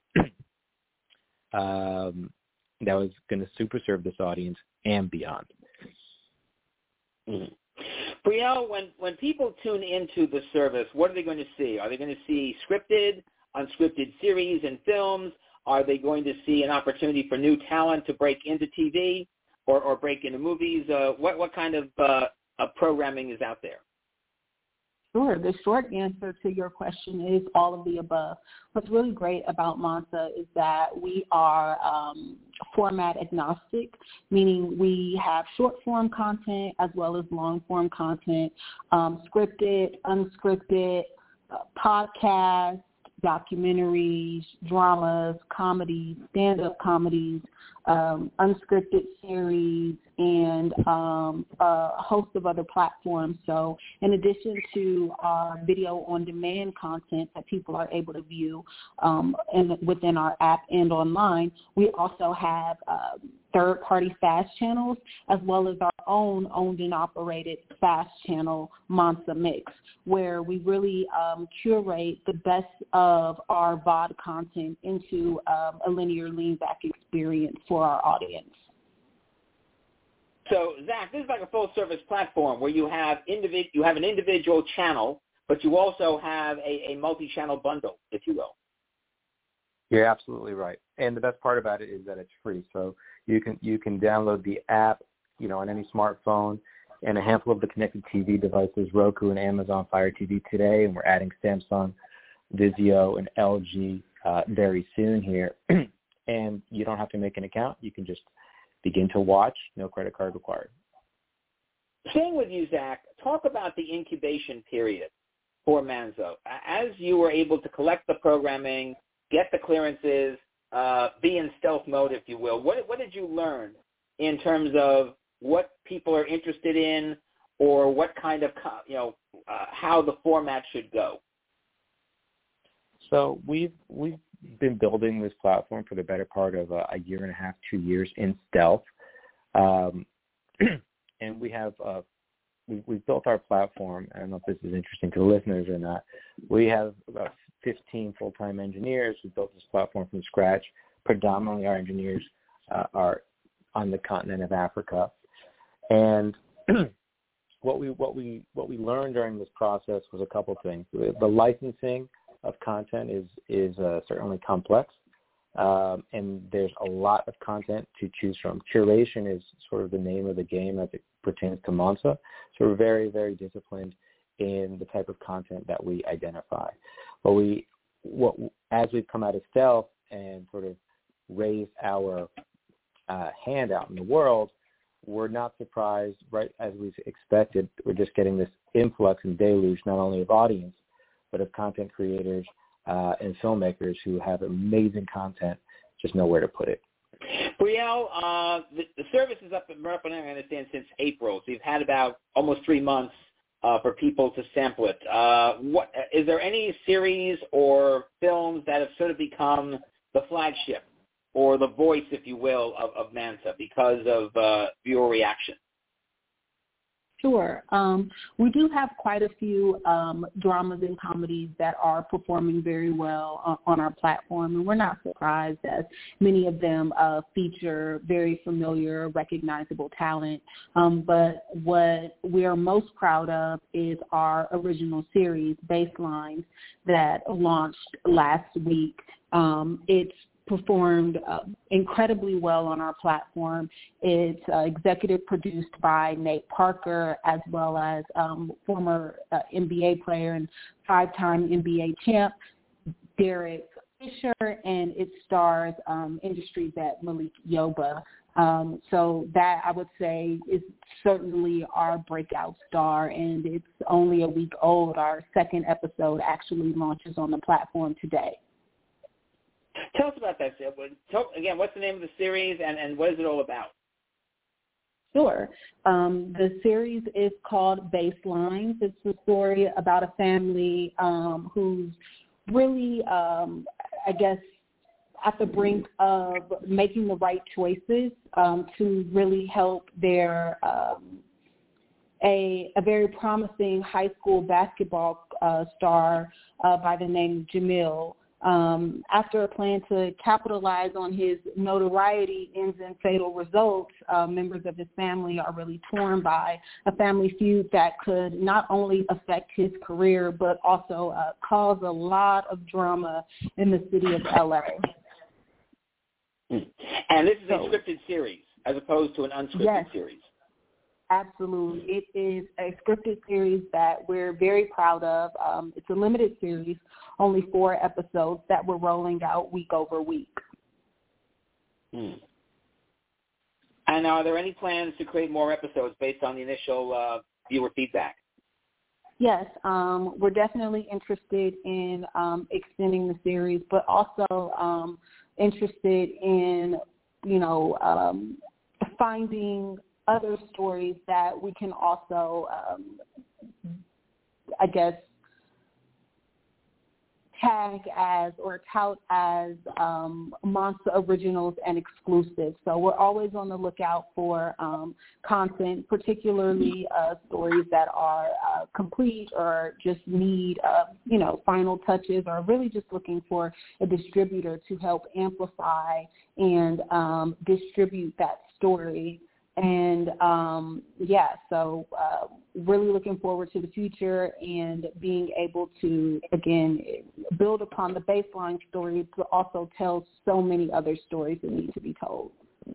S1: um, that was going to super serve this audience and beyond.
S2: Mm-hmm. Brielle, when, when people tune into the service, what are they going to see? Are they going to see scripted, unscripted series and films? Are they going to see an opportunity for new talent to break into T V or, or break into movies? Uh, what, what kind of uh, uh, programming is out there?
S4: Sure. The short answer to your question is all of the above. What's really great about Mansa is that we are um, format agnostic, meaning we have short-form content as well as long-form content, um, scripted, unscripted, uh, podcasts, documentaries, dramas, comedies, stand-up comedies, um, unscripted series, and um, a host of other platforms. So in addition to our video on-demand content that people are able to view um, in, within our app and online, we also have uh, third-party fast channels as well as our own owned and operated fast channel Mansa Mix, where we really um, curate the best of our V O D content into um, a linear lean back experience for our audience.
S2: So, Zach, this is like a full-service platform where you have individ- you have an individual channel, but you also have a, a multi-channel bundle, if you will.
S1: You're absolutely right. And the best part about it is that it's free. So you can you can download the app, you know, on any smartphone and a handful of the connected T V devices, Roku and Amazon Fire T V today, and we're adding Samsung, Vizio, and L G uh, very soon here. And you don't have to make an account. You can just begin to watch, no credit card required.
S2: Staying with you, Zach, talk about the incubation period for Manzo. As you were able to collect the programming, get the clearances, uh, be in stealth mode, if you will, what, what did you learn in terms of what people are interested in or what kind of, you know, uh, how the format should go?
S1: So we've, we've been building this platform for the better part of a, a year and a half, two years in stealth. Um, and we have, uh, we, we've built our platform. I don't know if this is interesting to the listeners or not. We have about fifteen full-time engineers. We built this platform from scratch. Predominantly our engineers uh, are on the continent of Africa. And what we, what we, what we learned during this process was a couple things. The, the licensing of content is is uh, certainly complex, um, and there's a lot of content to choose from. Curation is sort of the name of the game as it pertains to Mansa. So we're very, very disciplined in the type of content that we identify. But we, what as we've come out of stealth and sort of raised our uh, hand out in the world, we're not surprised, right as we expected. We're just getting this influx and deluge not only of audience, but of content creators uh, and filmmakers who have amazing content, just know where to put it.
S2: Brielle, uh, the, the service is up and running, I understand, since April. So you've had about almost three months uh, for people to sample it. Uh, what is there any series or films that have sort of become the flagship or the voice, if you will, of, of Mansa because of uh, viewer reaction?
S4: Sure. Um, we do have quite a few um, dramas and comedies that are performing very well on, on our platform, and we're not surprised as many of them uh, feature very familiar, recognizable talent. Um, but what we are most proud of is our original series, Baselines, that launched last week. Um, it's performed uh, incredibly well on our platform. It's uh, executive produced by Nate Parker, as well as um, former uh, N B A player and five-time N B A champ Derek Fisher, and it stars um, industry vet Malik Yoba. Um, so that, I would say, is certainly our breakout star, and it's only a week old. Our second episode actually launches on the platform today.
S2: Tell us about that. Tell, again, what's the name of the series and, and what is it all about?
S4: Sure. Um, the series is called Baselines. It's a story about a family um, who's really, um, I guess, at the brink of making the right choices um, to really help their um, a, a very promising high school basketball uh, star uh, by the name of Jamil. Um, after a plan to capitalize on his notoriety ends in fatal results, uh, members of his family are really torn by a family feud that could not only affect his career, but also uh, cause a lot of drama in the city of L A.
S2: And this is
S4: so,
S2: a scripted series as opposed to an unscripted
S4: yes.
S2: series.
S4: Absolutely. It is a scripted series that we're very proud of. Um, it's a limited series, only four episodes that we're rolling out week over week.
S2: Hmm. And are there any plans to create more episodes based on the initial uh, viewer feedback?
S4: Yes, um, we're definitely interested in um, extending the series, but also um, interested in, you know, um, finding other stories that we can also, um, I guess, tag as or tout as um, Monster Originals and exclusives. So we're always on the lookout for um, content, particularly uh, stories that are uh, complete or just need, uh, you know, final touches, or really just looking for a distributor to help amplify and um, distribute that story. And, um, yeah, so uh, really looking forward to the future and being able to, again, build upon the baseline story, but also tell so many other stories that need to be told.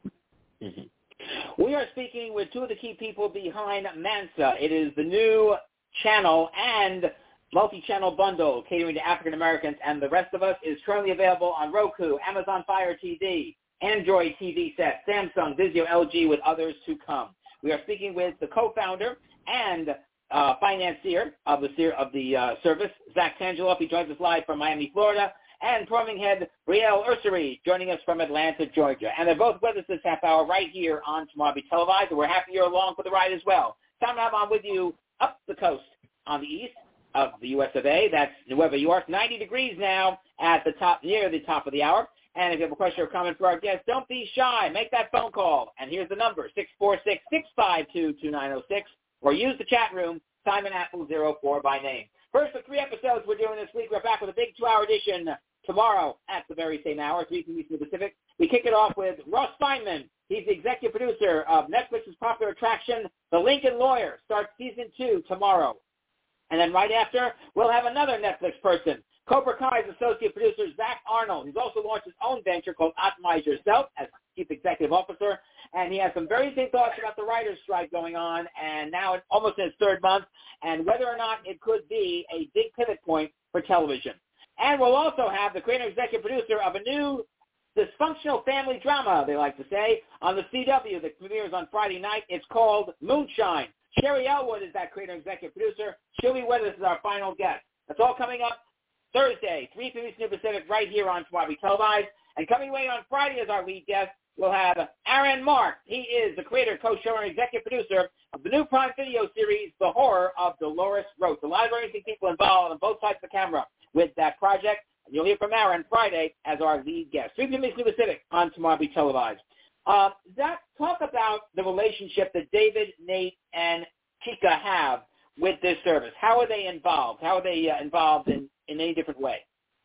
S2: Mm-hmm. We are speaking with two of the key people behind Mansa. It is the new channel and multi-channel bundle catering to African Americans and the rest of us. Is currently available on Roku, Amazon Fire T V, Android T V set, Samsung, Vizio, L G, with others to come. We are speaking with the co-founder and uh, financier of the of the uh, service, Zach Tangeloff. He joins us live from Miami, Florida, and programming head Brielle Ursary joining us from Atlanta, Georgia. And they're both with us this half hour right here on Tomorrow Be Televised, and we're happy you're along for the ride as well. Time to have on with you up the coast on the east of the U S of A. That's Nueva York, ninety degrees now at the top, near the top of the hour. And if you have a question or comment for our guests, don't be shy. Make that phone call. And here's the number, six four six, six five two, two nine zero six, or use the chat room, Simon Apple zero four by name. First of three episodes we're doing this week. We're back with a big two-hour edition tomorrow at the very same hour, three p.m. Eastern Pacific. We kick it off with Ross Feynman. He's the executive producer of Netflix's popular attraction, The Lincoln Lawyer. Starts season two tomorrow. And then right after, we'll have another Netflix person, Cobra Kai's associate producer, Zach Arnold. He's also launched his own venture called Optimize Yourself as chief executive officer. And he has some very interesting thoughts about the writer's strike going on, and now it's almost in its third month, and whether or not it could be a big pivot point for television. And we'll also have the creator and executive producer of a new dysfunctional family drama, they like to say, on the C W that premieres on Friday night. It's called Moonshine. Sherry Elwood is that creator and executive producer. She'll be with us as our final guest. That's all coming up Thursday, three p.m. Eastern Pacific, right here on Tomorrow Be Televised. And coming away on Friday as our lead guest, we'll have Aaron Mark. He is the creator, co-showrunner, and executive producer of the new Prime Video series, The Horror of Dolores Roach. A lot of very interesting people involved on both sides of the camera with that project. And you'll hear from Aaron Friday as our lead guest. three p.m. Eastern Pacific on Tomorrow Be Televised. Uh, Zach, talk about the relationship that David, Nate, and Chica have with this service. How are they involved? How are they uh, involved in, in any different way?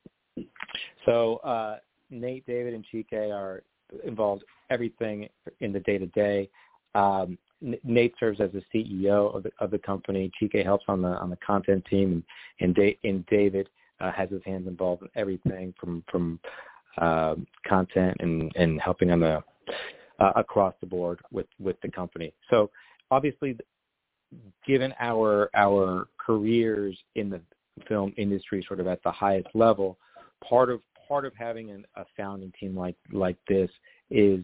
S1: So uh, Nate, David, and Chica are involved everything in the day-to-day. Um, N- Nate serves as the C E O of the, of the company. Chica helps on the on the content team, and and, da- and David uh, has his hands involved in everything from from uh, content and, and helping on the uh, across the board with, with the company. So obviously, given our our careers in the film industry, sort of at the highest level, part of part of having an, a founding team like like this is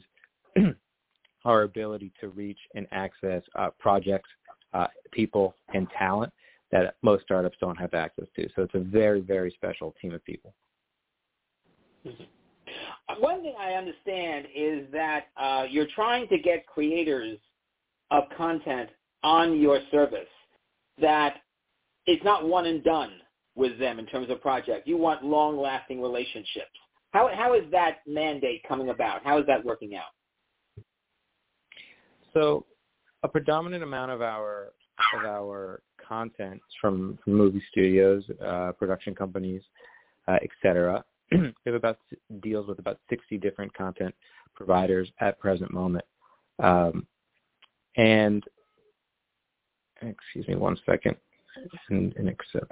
S1: our ability to reach and access uh, projects, uh, people, and talent that most startups don't have access to. So it's a very, very special team of people.
S2: Mm-hmm. One thing I understand is that uh, you're trying to get creators of content on your service, that it's not one and done with them in terms of project. You want long-lasting relationships. How how is that mandate coming about? How is that working out?
S1: So, a predominant amount of our of our content is from, from movie studios, uh, production companies, uh, et cetera. We have about deals with about sixty different content providers at present moment, um, and excuse me one second, and, and accept.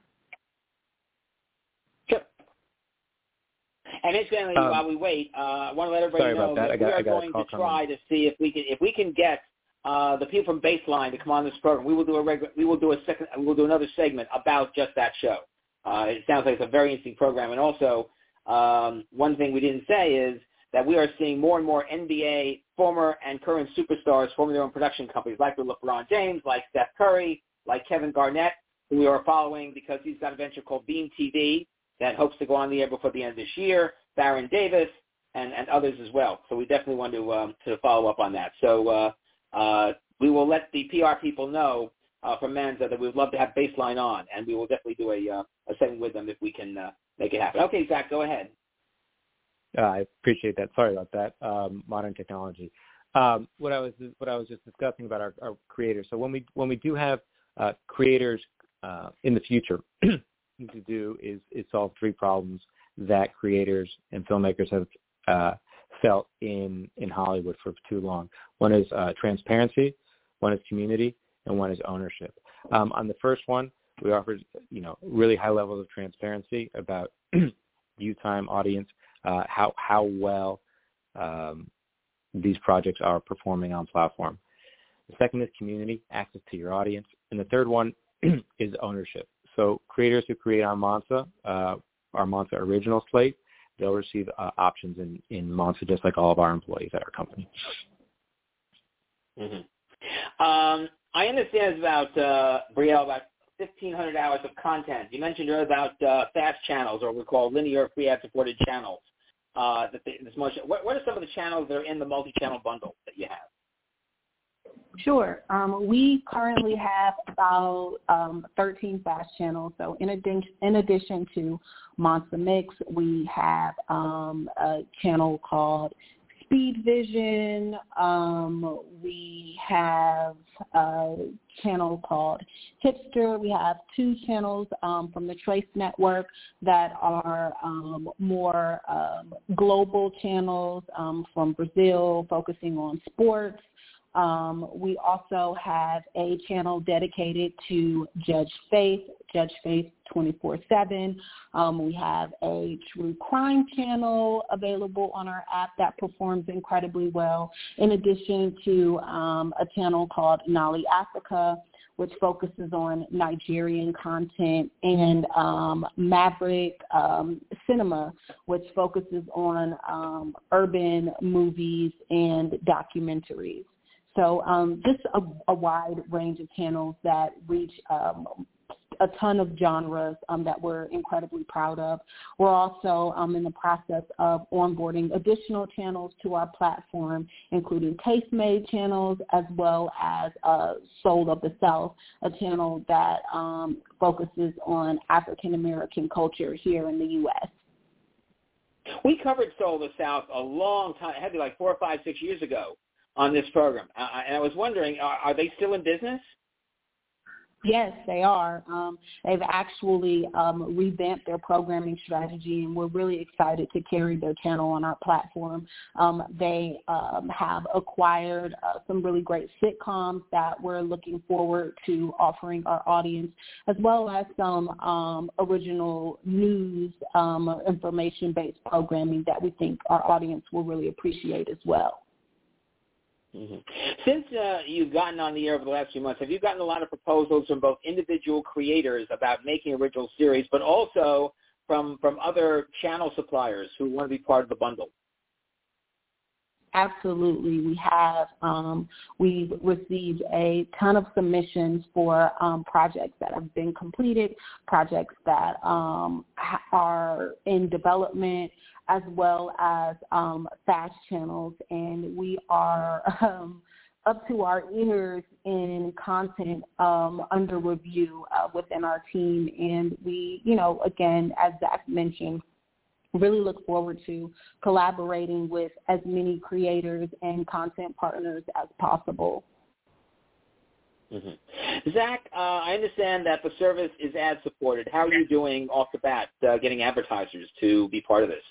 S2: Sure. And incidentally, um, while we wait, uh, I want to let everybody know that, that
S1: got,
S2: we are going to try coming. to see if we can if we can get uh, the people from Baseline to come on this program. We will do a regular, we will do a second, we will do another segment about just that show. Uh, it sounds like it's a very interesting program. And also, um, one thing we didn't say is that we are seeing more and more N B A former and current superstars forming their own production companies, like LeBron James, like Steph Curry, like Kevin Garnett, who we are following because he's got a venture called Beam T V that hopes to go on the air before the end of this year, Baron Davis, and, and others as well. So we definitely want to um, to follow up on that. So uh, uh, we will let the P R people know uh, from Mansa that we would love to have Baseline on, and we will definitely do a, uh, a segment with them if we can uh, make it happen. Okay, Zach, go ahead.
S1: Uh, I appreciate that. Sorry about that. Um, modern technology. Um, what I was what I was just discussing about our, our creators. So when we when we do have uh, creators uh, in the future, what to do is is solve three problems that creators and filmmakers have uh, felt in in Hollywood for too long. One is uh, transparency, one is community, and one is ownership. Um, on the first one, we offered you know really high levels of transparency about view time, audience, uh, how how well um, these projects are performing on platform. The second is community, access to your audience, and the third one is ownership. So creators who create on Monsa, uh, our Monsa original slate, they'll receive uh, options in, in Monsa just like all of our employees at our company.
S2: Mm-hmm. Um, I understand it's about, uh, Brielle, about fifteen hundred hours of content. You mentioned earlier about uh, fast channels, or we call linear free ad-supported channels. Uh, that they, this much, what, what are some of the channels that are in the multi-channel bundle that you have?
S4: Sure. Um, we currently have about um, thirteen fast channels. So in addition, in addition to Monster Mix, we have um, a channel called Speed Vision. Um, we have a channel called Hipster. We have two channels um, from the Trace Network that are um, more um, global channels um, from Brazil, focusing on sports. Um, we also have a channel dedicated to Judge Faith, Judge Faith twenty-four seven. Um, we have a true crime channel available on our app that performs incredibly well, in addition to um, a channel called Nolly Africa, which focuses on Nigerian content, and um, Maverick um, Cinema, which focuses on um, urban movies and documentaries. So um, just a, a wide range of channels that reach um, a ton of genres um, that we're incredibly proud of. We're also um, in the process of onboarding additional channels to our platform, including Taste-Made channels, as well as uh, Soul of the South, a channel that um, focuses on African-American culture here in the U S
S2: We covered Soul of the South a long time. It had to be like four or five, six years ago on this program. Uh, and I was wondering, are, are they still in business?
S4: Yes, they are. Um, they've actually um, revamped their programming strategy, and we're really excited to carry their channel on our platform. Um, they um, have acquired uh, some really great sitcoms that we're looking forward to offering our audience, as well as some um, original news, um, information-based programming that we think our audience will really appreciate as well.
S2: Mm-hmm. Since uh, you've gotten on the air over the last few months, have you gotten a lot of proposals from both individual creators about making original series, but also from from other channel suppliers who want to be part of the bundle?
S4: Absolutely. We have, um, we've received a ton of submissions for um, projects that have been completed, projects that um, are in development, as well as um, fast channels. And we are um, up to our ears in content um, under review uh, within our team. And we, you know, again, as Zach mentioned, really look forward to collaborating with as many creators and content partners as possible.
S2: Mm-hmm. Zach, uh, I understand that the service is ad-supported. How are you doing off the bat uh, getting advertisers to be part of this?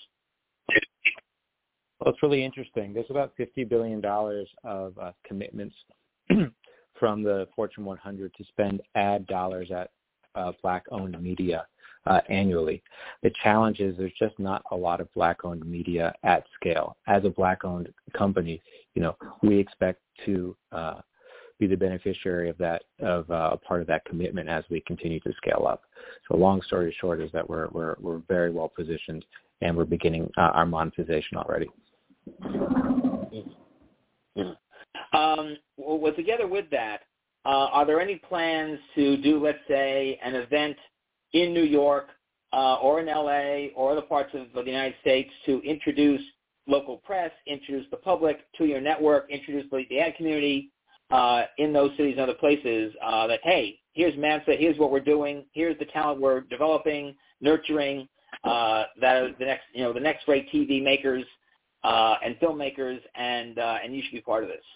S1: Well, it's really interesting. There's about fifty billion dollars of uh, commitments from the Fortune one hundred to spend ad dollars at uh, Black-owned media uh, annually. The challenge is there's just not a lot of Black-owned media at scale. As a Black-owned company, you know, we expect to uh, be the beneficiary of that, of uh, a part of that commitment as we continue to scale up. So long story short is that we're we're we're very well positioned, and we're beginning uh, our monetization already.
S2: Yeah. Um, well, together with that, uh, are there any plans to do, let's say, an event in New York uh, or in L A or other parts of the United States to introduce local press, introduce the public to your network, introduce the ad community uh, in those cities and other places uh, that, hey, here's Mansa, here's what we're doing, here's the talent we're developing, nurturing, uh, that are the next, you know, the next great T V makers uh, and filmmakers, and uh, and you should be part of this.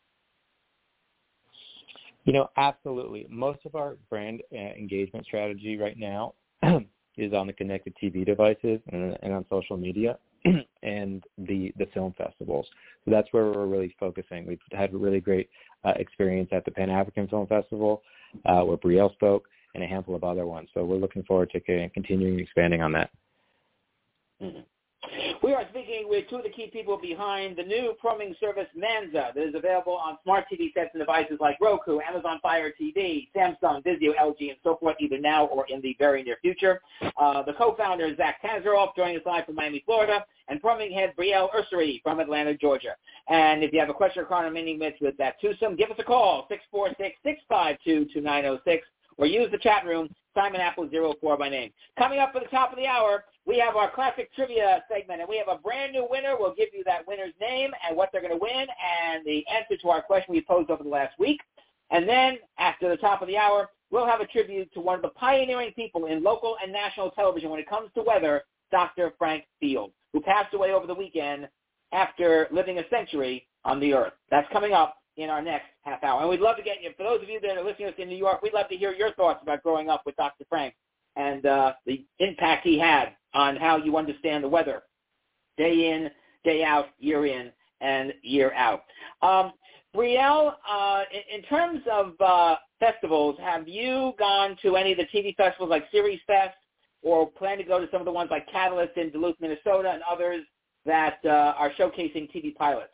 S1: You know, absolutely. Most of our brand uh, engagement strategy right now is on the connected T V devices and, and on social media and the, the film festivals. So that's where we're really focusing. We've had a really great uh, experience at the Pan-African Film Festival uh, where Brielle spoke, and a handful of other ones. So we're looking forward to continuing expanding on that.
S2: Mm-hmm. We are speaking with two of the key people behind the new programming service Manza that is available on smart T V sets and devices like Roku, Amazon Fire T V, Samsung, Vizio, L G, and so forth, either now or in the very near future. Uh, the co-founder is Zach Kazaroff, joining us live from Miami, Florida, and programming head Brielle Ursary from Atlanta, Georgia. And if you have a question or comment meeting with that twosome, give us a call, six four six, six five two, two nine zero six, or use the chat room, Simon Apple zero four by name. Coming up for the top of the hour, we have our classic trivia segment, and we have a brand new winner. We'll give you that winner's name and what they're going to win and the answer to our question we posed over the last week. And then after the top of the hour, we'll have a tribute to one of the pioneering people in local and national television when it comes to weather, Doctor Frank Field, who passed away over the weekend after living a century on the earth. That's coming up in our next half hour. And we'd love to get you, for those of you that are listening to us in New York, we'd love to hear your thoughts about growing up with Doctor Frank and uh, the impact he had on how you understand the weather day in, day out, year in, and year out. Um, Brielle, uh, in, in terms of uh, festivals, have you gone to any of the T V festivals like Series Fest, or plan to go to some of the ones like Catalyst in Duluth, Minnesota, and others that uh, are showcasing T V pilots?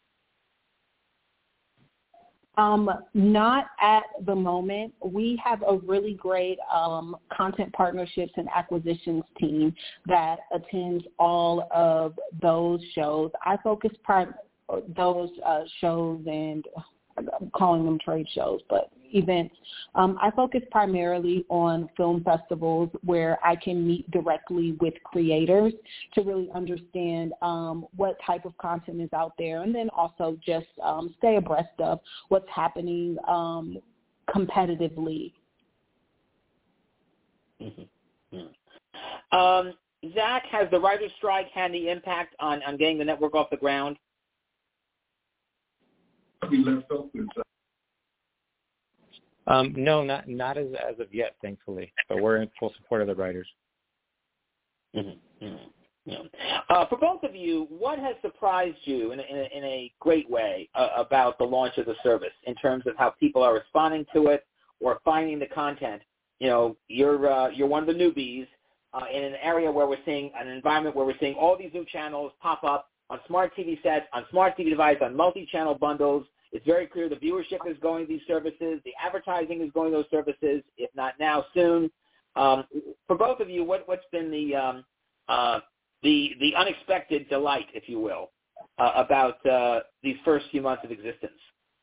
S4: Um, not at the moment. We have a really great um, content partnerships and acquisitions team that attends all of those shows. I focus part those uh, shows and I'm calling them trade shows, but events. Um, I focus primarily on film festivals where I can meet directly with creators to really understand um, what type of content is out there, and then also just um, stay abreast of what's happening um, competitively.
S2: Mm-hmm. Mm-hmm. Um, Zach, has the writer's strike had any impact on, on getting the network off the ground?
S5: We left open.
S1: Um, no, not not as as of yet, thankfully. But we're in full support of the writers.
S2: Mm-hmm. Mm-hmm. Yeah. Uh, for both of you, what has surprised you in a, in a, in a great way uh, about the launch of the service in terms of how people are responding to it or finding the content? You know, you're uh, you're one of the newbies uh, in an area where we're seeing an environment where we're seeing all these new channels pop up on smart T V sets, on smart T V devices, on multi-channel bundles. It's very clear the viewership is going to these services. The advertising is going to those services, if not now, soon. Um, for both of you, what, what's been the, um, uh, the the unexpected delight, if you will, uh, about uh, these first few months of existence?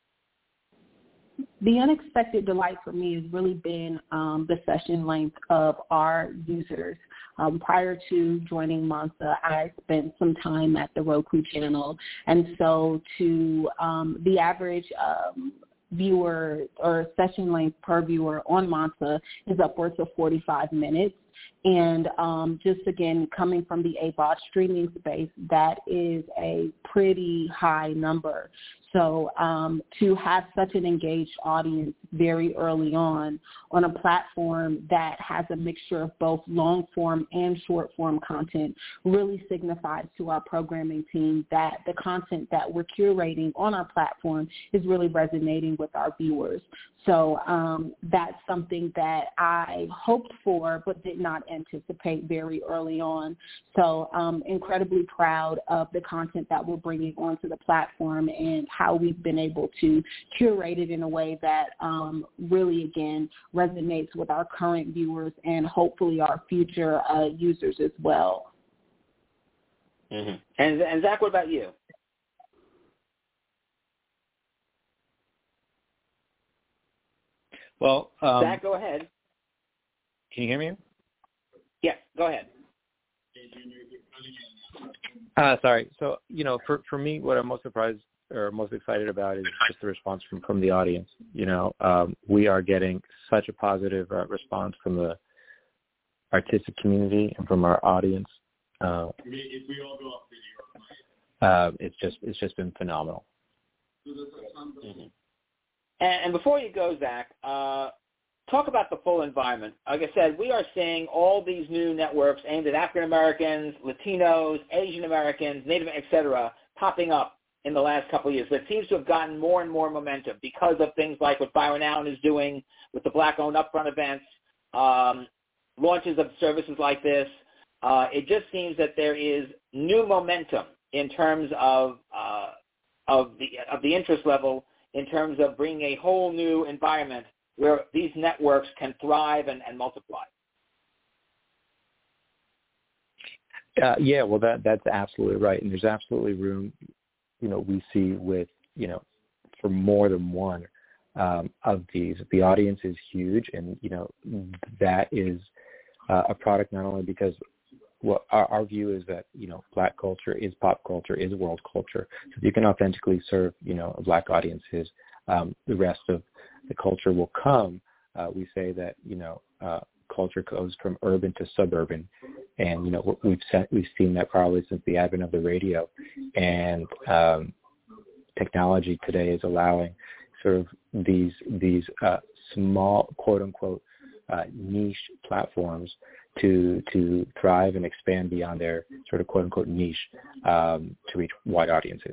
S4: The unexpected delight for me has really been um, the session length of our users. Um, prior to joining Mansa, I spent some time at the Roku channel, and so to um, the average um, viewer or session length per viewer on Mansa is upwards of forty-five minutes. And um, just, again, coming from the A V O D streaming space, that is a pretty high number. So um, to have such an engaged audience very early on on a platform that has a mixture of both long-form and short-form content really signifies to our programming team that the content that we're curating on our platform is really resonating with our viewers. So um, that's something that I hoped for but did not anticipate very early on. So um, incredibly proud of the content that we're bringing onto the platform and how we've been able to curate it in a way that um, really, again, resonates with our current viewers and hopefully our future uh, users as well.
S2: Mm-hmm. And, and Zach, what about you?
S1: Well, um,
S2: Zach, go ahead.
S1: Can you hear me?
S2: Yes, go ahead.
S1: Uh, sorry. So, you know, for, for me, what I'm most surprised or most excited about is just the response from, from the audience. You know, um, we are getting such a positive uh, response from the artistic community and from our audience. Uh, uh, it's just it's just been phenomenal.
S2: Mm-hmm. And, and before you go, Zach, uh, talk about the full environment. Like I said, we are seeing all these new networks aimed at African Americans, Latinos, Asian Americans, Native, et cetera, popping up in the last couple of years. But it seems to have gotten more and more momentum because of things like what Byron Allen is doing with the Black-owned upfront events, um, launches of services like this. Uh, it just seems that there is new momentum in terms of uh, of the of the interest level, in terms of bringing a whole new environment where these networks can thrive and, and multiply.
S1: Uh, yeah, well, that that's absolutely right, and there's absolutely room. You know, we see with you know for more than one um, of these. The audience is huge, and you know that is uh, a product not only because. Well, our, our view is that, you know, Black culture is pop culture, is world culture. So if you can authentically serve, you know, Black audiences, um, the rest of the culture will come. Uh, we say that, you know, uh, culture goes from urban to suburban. And, you know, we've set, we've seen that probably since the advent of the radio. And um, technology today is allowing sort of these, these uh, small, quote unquote, uh, niche platforms to to thrive and expand beyond their sort of quote-unquote niche um, to reach wide audiences.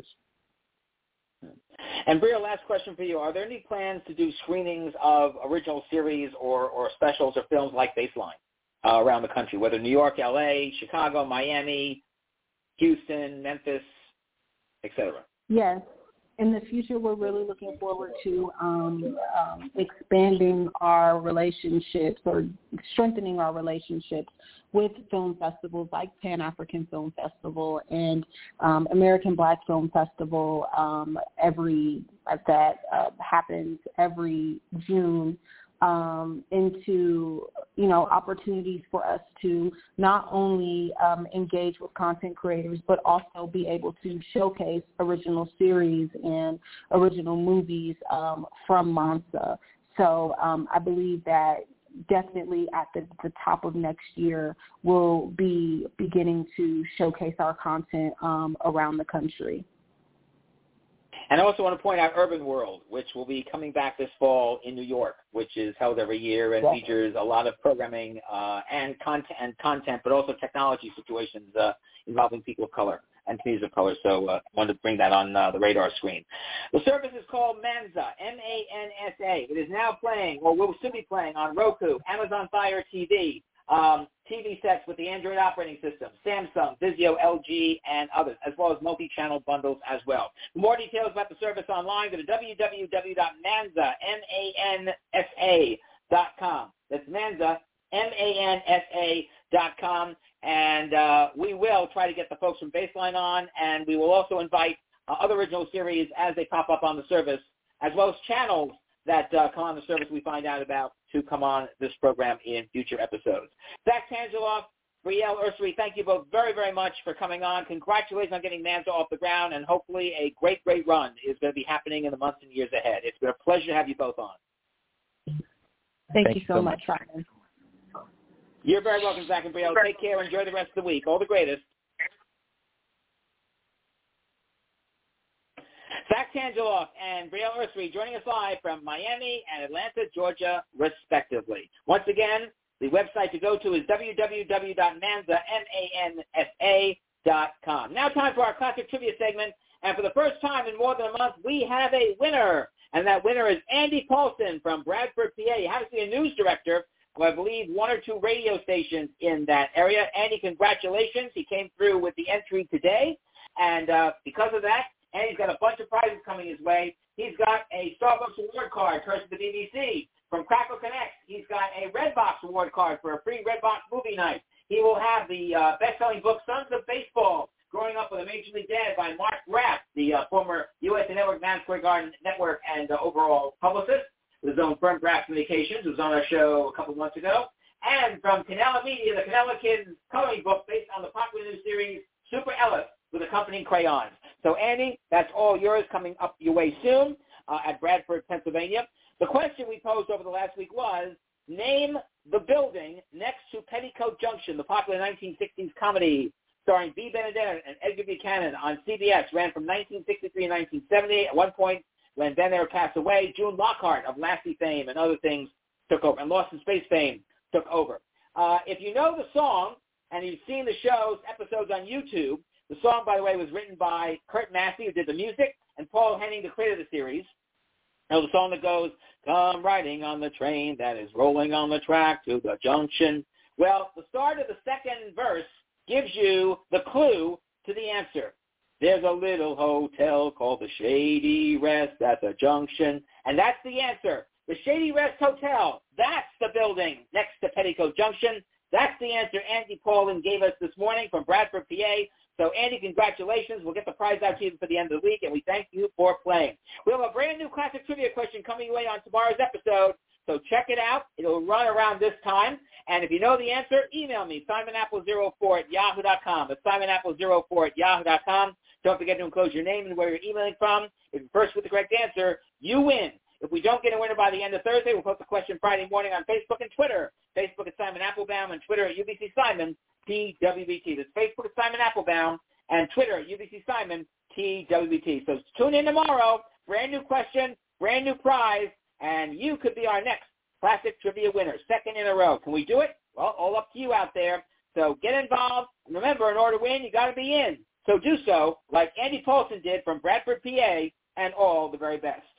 S2: And Bria, last question for you. Are there any plans to do screenings of original series or, or specials or films like Baseline uh, around the country, whether New York, L A, Chicago, Miami, Houston, Memphis, et cetera?
S4: Yes. In the future, we're really looking forward to um, um, expanding our relationships or strengthening our relationships with film festivals like Pan-African Film Festival and um, American Black Film Festival. Um, every that uh, happens every June. Um, into, you know, opportunities for us to not only um, engage with content creators, but also be able to showcase original series and original movies um, from Mansa. So um, I believe that definitely at the, the top of next year, we'll be beginning to showcase our content um, around the country.
S2: And I also want to point out Urban World, which will be coming back this fall in New York, which is held every year and yeah. features a lot of programming uh, and content, and content, but also technology situations uh, involving people of color and communities of color. So I uh, wanted to bring that on uh, the radar screen. The service is called Mansa, M A N S A. It is now playing, or will soon be playing, on Roku, Amazon Fire T V, um, T V sets with the Android operating system, Samsung, Vizio, L G, and others, as well as multi-channel bundles as well. For more details about the service online, go to w w w dot mansa, M A N S A, dot com. That's Mansa, M A N S A, dot com. And uh, we will try to get the folks from Baseline on, and we will also invite uh, other original series as they pop up on the service, as well as channels that uh, come on the service we find out about to come on this program in future episodes. Zach Tangeloff, Brielle Ursery, thank you both very, very much for coming on. Congratulations on getting Mansa off the ground, and hopefully a great, great run is going to be happening in the months and years ahead. It's been a pleasure to have you both on.
S4: Thank, thank you so, so much, Simon.
S2: You're very welcome, Zach and Brielle. Take care. Enjoy the rest of the week. All the greatest. Zach Tangeloff and Brielle Ursery joining us live from Miami and Atlanta, Georgia, respectively. Once again, the website to go to is w w w dot mansa, M A N S A, dot com. Now time for our classic trivia segment. And for the first time in more than a month, we have a winner. And that winner is Andy Paulson from Bradford, P A. He happens to be a news director of, I believe, one or two radio stations in that area. Andy, congratulations. He came through with the entry today. And uh, because of that, and he's got a bunch of prizes coming his way. He's got a Starbucks award card, courtesy of the B B C. From Crackle Connect, he's got a Redbox award card for a free Redbox movie night. He will have the uh, best-selling book, Sons of Baseball, Growing Up with a Major League Dad by Mark Graff, the uh, former U S A Network, Madison Square Garden Network, and uh, overall publicist with his own firm, Graff Communications, who was on our show a couple of months ago. And from Canella Media, the Canella Kids coloring book based on the popular new series Super Ellis, with accompanying crayons. So, Andy, that's all yours coming up your way soon uh, at Bradford, Pennsylvania. The question we posed over the last week was, name the building next to Penn Petticoat Junction, the popular nineteen sixties comedy starring Bea Benaderet and Edgar Buchanan on C B S, ran from nineteen sixty-three to nineteen seventy. At one point, when Benaderet passed away, June Lockhart of Lassie fame and other things took over, and Lost in Space fame took over. Uh, if you know the song and you've seen the show's episodes on YouTube, the song, by the way, was written by Kurt Massey, who did the music, and Paul Henning, the creator of the series. Now, the song that goes, "Come riding on the train that is rolling on the track to the junction." Well, the start of the second verse gives you the clue to the answer. There's a little hotel called the Shady Rest at the junction, and that's the answer. The Shady Rest Hotel, that's the building next to Petticoat Junction. That's the answer Andy Paulin gave us this morning from Bradford, P A. So, Andy, congratulations. We'll get the prize out to you for the end of the week, and we thank you for playing. We have a brand-new classic trivia question coming away on tomorrow's episode, so check it out. It'll run around this time. And if you know the answer, email me, simon apple zero four at yahoo dot com. That's simon apple zero four at yahoo dot com. Don't forget to enclose your name and where you're emailing from. If you're first with the correct answer, you win. If we don't get a winner by the end of Thursday, we'll post the question Friday morning on Facebook and Twitter. Facebook at Simon Applebaum and Twitter at U B C Simon, T W B T. That's Facebook at Simon Applebaum and Twitter at U B C Simon, T W B T. So tune in tomorrow. Brand new question, brand new prize, and you could be our next classic trivia winner, second in a row. Can we do it? Well, all up to you out there. So get involved. And remember, in order to win, you got to be in. So do so like Andy Paulson did from Bradford, P A, and all the very best.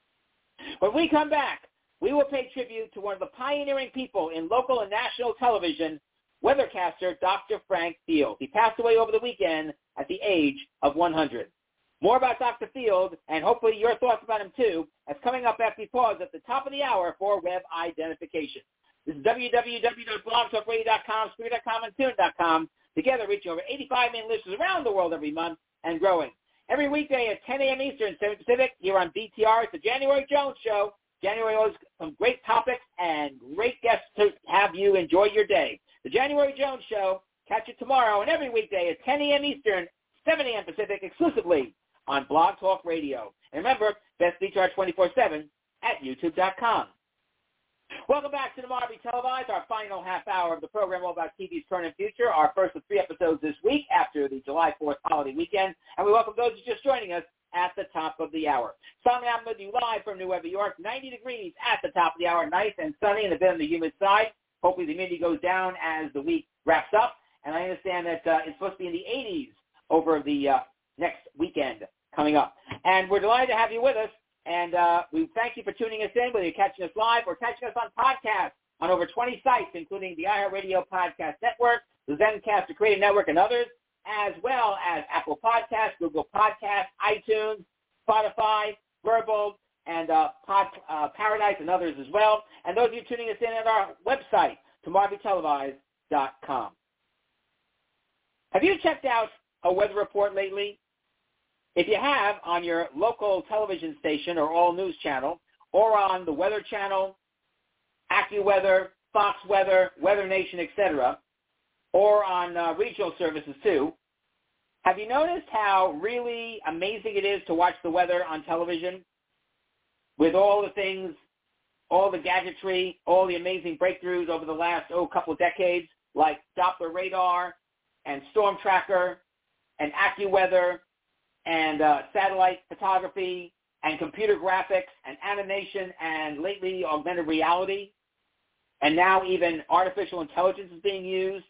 S2: When we come back, we will pay tribute to one of the pioneering people in local and national television, weathercaster Doctor Frank Field. He passed away over the weekend at the age of one hundred. More about Doctor Field, and hopefully your thoughts about him too, as coming up after we pause at the top of the hour for web identification. This is w w w dot blog talk radio dot com, Spreaker dot com, and Tune dot com. Together reaching over eighty-five million listeners around the world every month and growing. Every weekday at ten a.m. Eastern, seven Pacific, here on B T R. It's the January Jones Show. January always some great topics and great guests to have you enjoy your day. The January Jones Show, catch it tomorrow and every weekday at ten a.m. Eastern, seven a.m. Pacific, exclusively on Blog Talk Radio. And remember, best B T R twenty-four seven at youtube dot com. Welcome back to the Marby Televised, our final half hour of the program all about T V's current and future, our first of three episodes this week after the July fourth holiday weekend. And we welcome those who are just joining us at the top of the hour. Simon Allen with you live from New Webb, New York, ninety degrees at the top of the hour, nice and sunny and a bit on the humid side. Hopefully the humidity goes down as the week wraps up. And I understand that uh, it's supposed to be in the eighties over the uh, next weekend coming up. And we're delighted to have you with us. And uh, we thank you for tuning us in, whether you're catching us live or catching us on podcast on over twenty sites, including the iHeartRadio Podcast Network, the Zencast, the Creative Network, and others, as well as Apple Podcasts, Google Podcasts, iTunes, Spotify, Verbal, and uh, Pod, uh, Paradise, and others as well. And those of you tuning us in at our website, to marby televised dot com. Have you checked out a weather report lately? If you have, on your local television station or all news channel, or on the Weather Channel, AccuWeather, Fox Weather, Weather Nation, et cetera, or on uh, regional services too, have you noticed how really amazing it is to watch the weather on television with all the things, all the gadgetry, all the amazing breakthroughs over the last, oh, couple of decades, like Doppler radar and Storm Tracker and AccuWeather, and uh, satellite photography, and computer graphics, and animation, and lately augmented reality, and now even artificial intelligence is being used.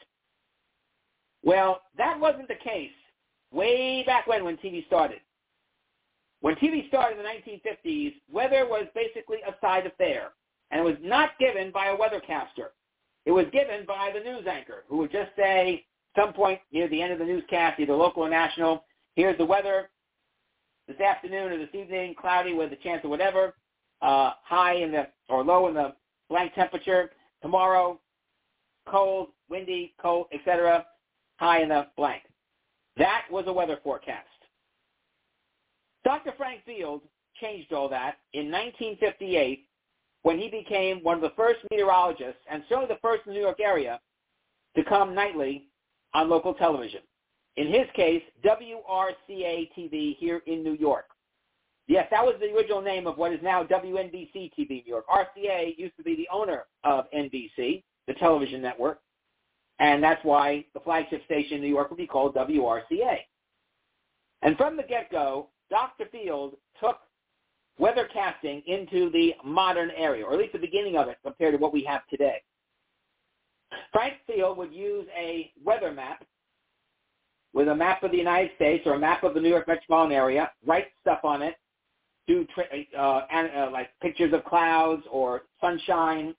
S2: Well, that wasn't the case way back when, when T V started. When T V started in the nineteen fifties, weather was basically a side affair, and it was not given by a weathercaster. It was given by the news anchor, who would just say, some point near the end of the newscast, either local or national, here's the weather this afternoon or this evening, cloudy with a chance of whatever, uh, high in the, or low in the blank temperature. Tomorrow, cold, windy, cold, et cetera, high in the blank. That was a weather forecast. Doctor Frank Field changed all that in nineteen fifty-eight when he became one of the first meteorologists, and certainly the first in the New York area, to come nightly on local television. In his case, W R C A T V here in New York. Yes, that was the original name of what is now W N B C T V New York. R C A used to be the owner of N B C, the television network. And that's why the flagship station in New York would be called W R C A. And from the get-go, Doctor Field took weathercasting into the modern area, or at least the beginning of it compared to what we have today. Frank Field would use a weather map with a map of the United States or a map of the New York metropolitan area, write stuff on it, do uh, uh, like pictures of clouds or sunshine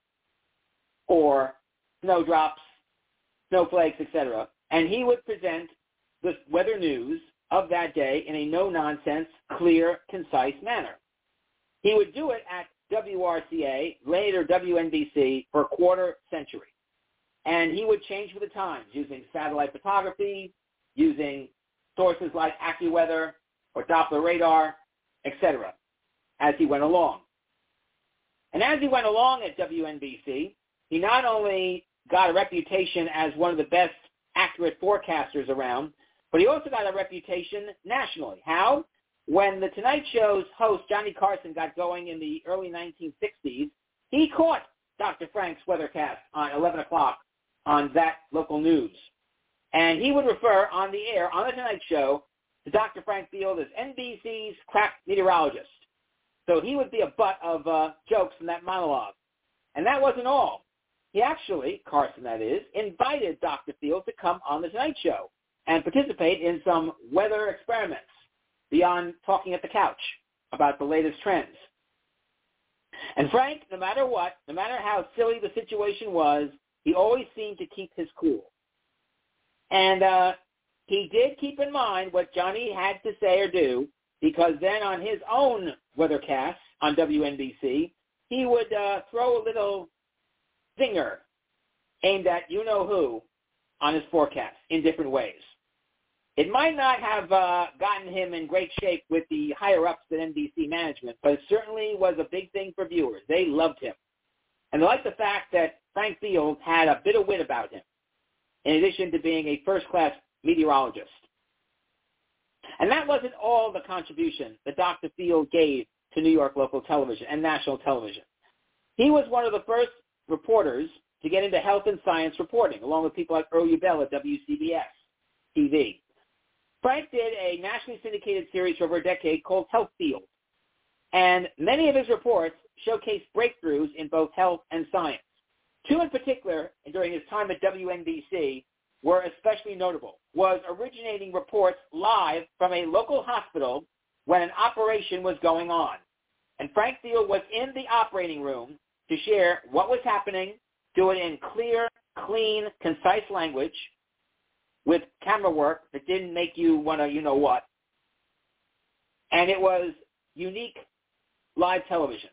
S2: or snowdrops, snowflakes, et cetera. And he would present the weather news of that day in a no-nonsense, clear, concise manner. He would do it at W R C A, later W N B C, for a quarter century. And he would change with the times using satellite photography, using sources like AccuWeather or Doppler radar, et cetera, as he went along. And as he went along at W N B C, he not only got a reputation as one of the best accurate forecasters around, but he also got a reputation nationally. How? When the Tonight Show's host, Johnny Carson, got going in the early nineteen sixties, he caught Doctor Frank's weathercast on eleven o'clock on that local news. And he would refer on the air, on the Tonight Show, to Doctor Frank Field as N B C's crack meteorologist. So he would be a butt of uh, jokes in that monologue. And that wasn't all. He actually, Carson that is, invited Doctor Field to come on the Tonight Show and participate in some weather experiments beyond talking at the couch about the latest trends. And Frank, no matter what, no matter how silly the situation was, he always seemed to keep his cool. And uh, he did keep in mind what Johnny had to say or do, because then on his own weathercasts on W N B C, he would uh, throw a little zinger aimed at you-know-who on his forecast in different ways. It might not have uh, gotten him in great shape with the higher-ups at N B C management, but it certainly was a big thing for viewers. They loved him. And they liked the fact that Frank Field had a bit of wit about him, in addition to being a first-class meteorologist. And that wasn't all the contribution that Doctor Field gave to New York local television and national television. He was one of the first reporters to get into health and science reporting, along with people like Earl Ubell at W C B S T V. Frank did a nationally syndicated series for over a decade called Health Field, and many of his reports showcased breakthroughs in both health and science. Two in particular, during his time at W N B C, were especially notable, was originating reports live from a local hospital when an operation was going on. And Frank Field was in the operating room to share what was happening, do it in clear, clean, concise language, with camera work that didn't make you want to you-know-what. And it was unique live television.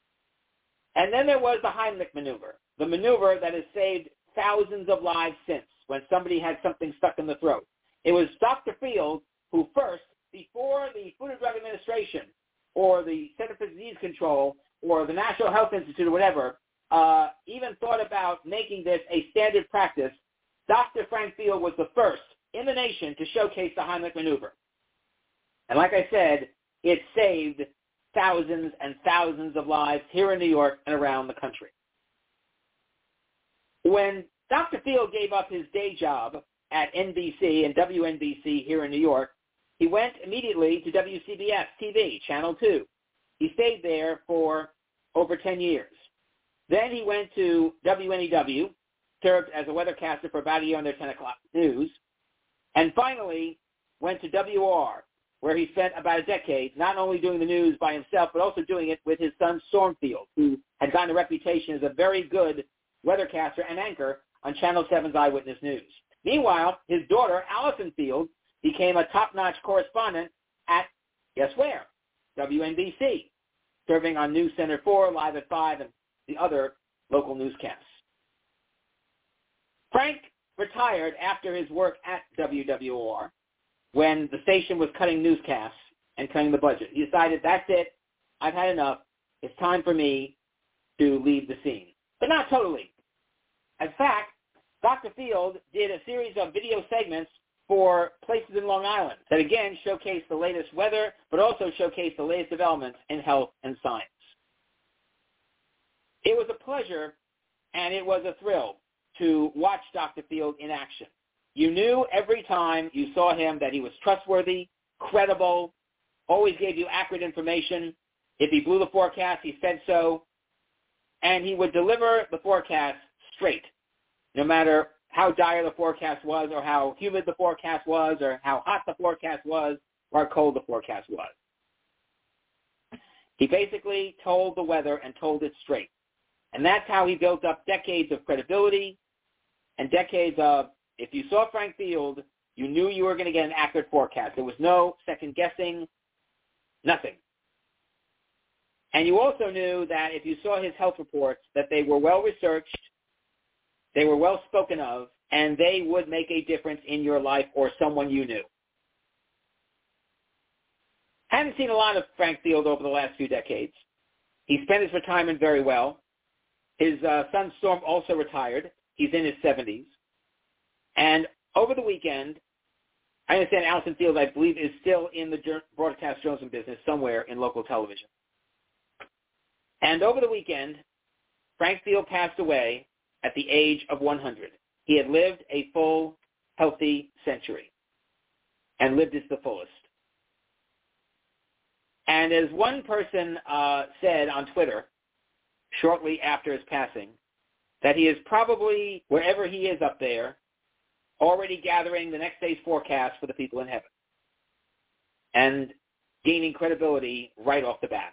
S2: And then there was the Heimlich maneuver, the maneuver that has saved thousands of lives since when somebody had something stuck in the throat. It was Doctor Field who first, before the Food and Drug Administration or the Center for Disease Control or the National Health Institute or whatever, uh, even thought about making this a standard practice, Doctor Frank Field was the first in the nation to showcase the Heimlich maneuver. And like I said, it saved thousands and thousands of lives here in New York and around the country. When Doctor Field gave up his day job at N B C and W N B C here in New York, he went immediately to W C B S T V, Channel two. He stayed there for over ten years. Then he went to W N E W, served as a weathercaster for about a year on their ten o'clock news, and finally went to W R, where he spent about a decade not only doing the news by himself, but also doing it with his son Stormfield, who had gotten a reputation as a very good weathercaster and anchor on Channel seven's Eyewitness News. Meanwhile, his daughter, Allison Field, became a top-notch correspondent at, guess where, W N B C, serving on News Center four, Live at five, and the other local newscasts. Frank retired after his work at W W R when the station was cutting newscasts and cutting the budget. He decided, that's it, I've had enough, it's time for me to leave the scene. But not totally. In fact, Doctor Field did a series of video segments for places in Long Island that again showcased the latest weather, but also showcased the latest developments in health and science. It was a pleasure and it was a thrill to watch Doctor Field in action. You knew every time you saw him that he was trustworthy, credible, always gave you accurate information. If he blew the forecast, he said so, and he would deliver the forecast straight, no matter how dire the forecast was or how humid the forecast was or how hot the forecast was or how cold the forecast was. He basically told the weather and told it straight. And that's how he built up decades of credibility and decades of, if you saw Frank Field, you knew you were going to get an accurate forecast. There was no second guessing, nothing. And you also knew that if you saw his health reports, that they were well researched, they were well spoken of, and they would make a difference in your life or someone you knew. I haven't seen a lot of Frank Field over the last few decades. He spent his retirement very well. His uh, son Storm also retired. He's in his seventies. And over the weekend, I understand Allison Field, I believe, is still in the broadcast journalism business somewhere in local television. And over the weekend, Frank Field passed away at the age of one hundred. He had lived a full, healthy century and lived it to the fullest. And as one person uh, said on Twitter shortly after his passing, that he is probably, wherever he is up there, already gathering the next day's forecast for the people in heaven and gaining credibility right off the bat.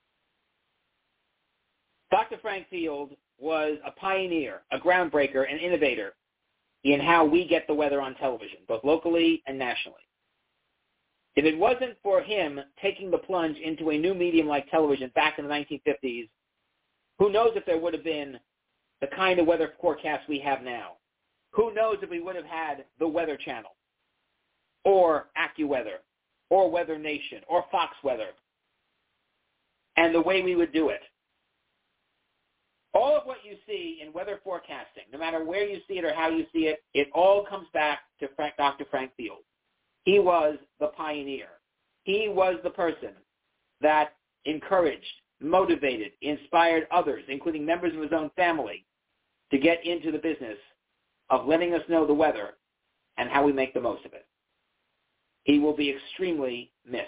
S2: Doctor Frank Field was a pioneer, a groundbreaker, an innovator in how we get the weather on television, both locally and nationally. If it wasn't for him taking the plunge into a new medium like television back in the nineteen fifties, who knows if there would have been the kind of weather forecast we have now. Who knows if we would have had the Weather Channel or AccuWeather or Weather Nation or Fox Weather and the way we would do it. All of what you see in weather forecasting, no matter where you see it or how you see it, it all comes back to Frank, Doctor Frank Field. He was the pioneer. He was the person that encouraged, motivated, inspired others, including members of his own family, to get into the business of letting us know the weather and how we make the most of it. He will be extremely missed.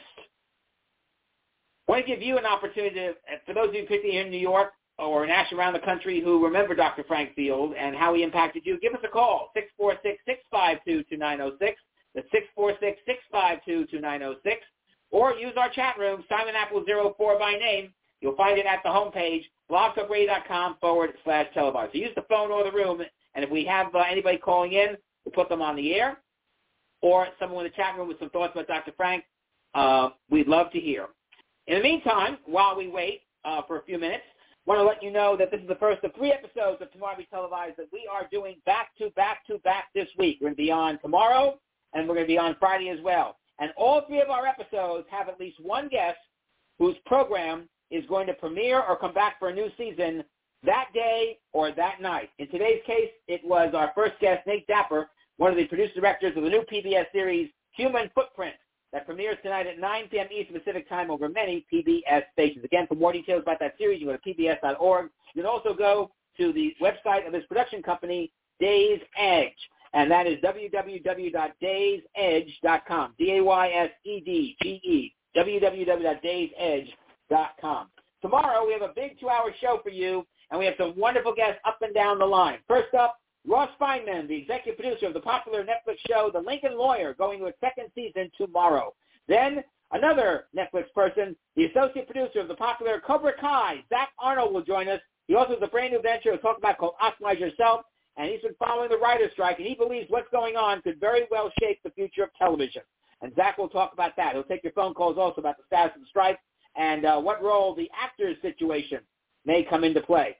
S2: I want to give you an opportunity, to, for those of you particularly here in New York or nationally around the country who remember Doctor Frank Field and how he impacted you, give us a call, six four six, six five two, two nine zero six. That's six four six, six five two, two nine zero six. Or use our chat room, Simon Apple zero four by name. You'll find it at the homepage, blogtalkradio.com forward slash televised. So use the phone or the room, and if we have uh, anybody calling in, we'll put them on the air. Or someone in the chat room with some thoughts about Doctor Frank, uh, we'd love to hear. In the meantime, while we wait uh, for a few minutes, I want to let you know that this is the first of three episodes of Tomorrow Be Televised that we are doing back-to-back-to-back this week. We're going to be on tomorrow, and we're going to be on Friday as well. And all three of our episodes have at least one guest whose program is going to premiere or come back for a new season that day or that night. In today's case, it was our first guest, Nate Dapper, one of the producer-directors of the new P B S series, Human Footprint, that premieres tonight at nine p.m. Eastern Pacific Time over many P B S stations. Again, for more details about that series, you go to P B S dot org. You can also go to the website of this production company, Days Edge, and that is w w w dot days edge dot com, D A Y S E D G E, w w w dot days edge dot com. Tomorrow, we have a big two-hour show for you, and we have some wonderful guests up and down the line. First up, Ross Feynman, the executive producer of the popular Netflix show The Lincoln Lawyer, going to its second season tomorrow. Then, another Netflix person, the associate producer of the popular Cobra Kai, Zach Arnold, will join us. He also has a brand new venture we'll talk about called Optimize Yourself, and he's been following the writer's strike, and he believes what's going on could very well shape the future of television. And Zach will talk about that. He'll take your phone calls also about the status of the strike and uh, what role the actors' situation may come into play.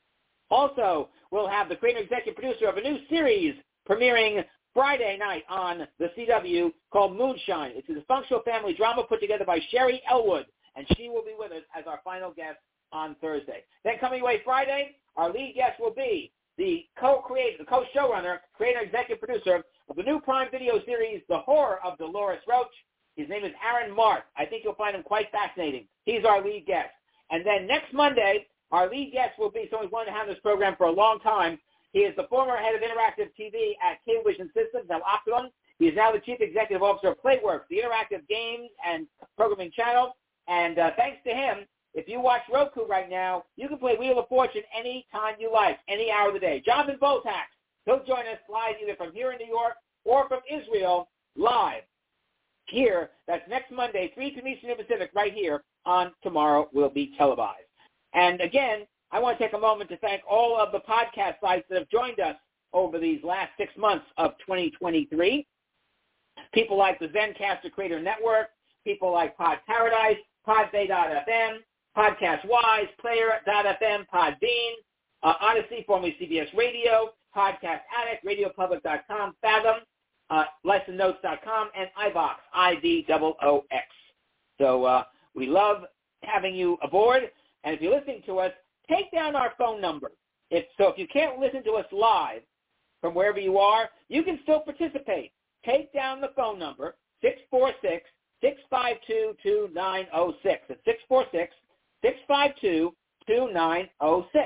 S2: Also, we'll have the creator executive producer of a new series premiering Friday night on the C W called Moonshine. It's a dysfunctional family drama put together by Sherry Elwood, and she will be with us as our final guest on Thursday. Then coming away Friday, our lead guest will be the co-creator, the co-showrunner, creator, executive producer of the new Prime Video series, The Horror of Dolores Roach. His name is Aaron Mart. I think you'll find him quite fascinating. He's our lead guest. And then next Monday, our lead guest will be someone who's wanted to have this program for a long time, He is the former head of interactive T V at Cablevision Systems, now Optimum. He is now the chief executive officer of Playworks, the interactive games and programming channel. And uh, thanks to him, if you watch Roku right now, you can play Wheel of Fortune any time you like, any hour of the day. Jonathan Botax, he'll join us live either from here in New York or from Israel live. Here, that's next Monday, three p.m. Eastern Pacific, right here on Tomorrow Will Be Televised. And again, I want to take a moment to thank all of the podcast sites that have joined us over these last six months of twenty twenty-three. People like the Zencastr Creator Network, people like Pod Paradise, Podbay dot f m, Podcast Wise, Player dot f m, Podbean, uh, Odyssey, formerly C B S Radio, Podcast Addict, Radio Public dot com, Fathom, uh, Lesson Notes dot com, and iVox, I V O O X. So uh, we love having you aboard, and if you're listening to us, take down our phone number. If, so if you can't listen to us live from wherever you are, you can still participate. Take down the phone number, six four six, six five two, two nine zero six. It's six four six, six five two, two nine zero six.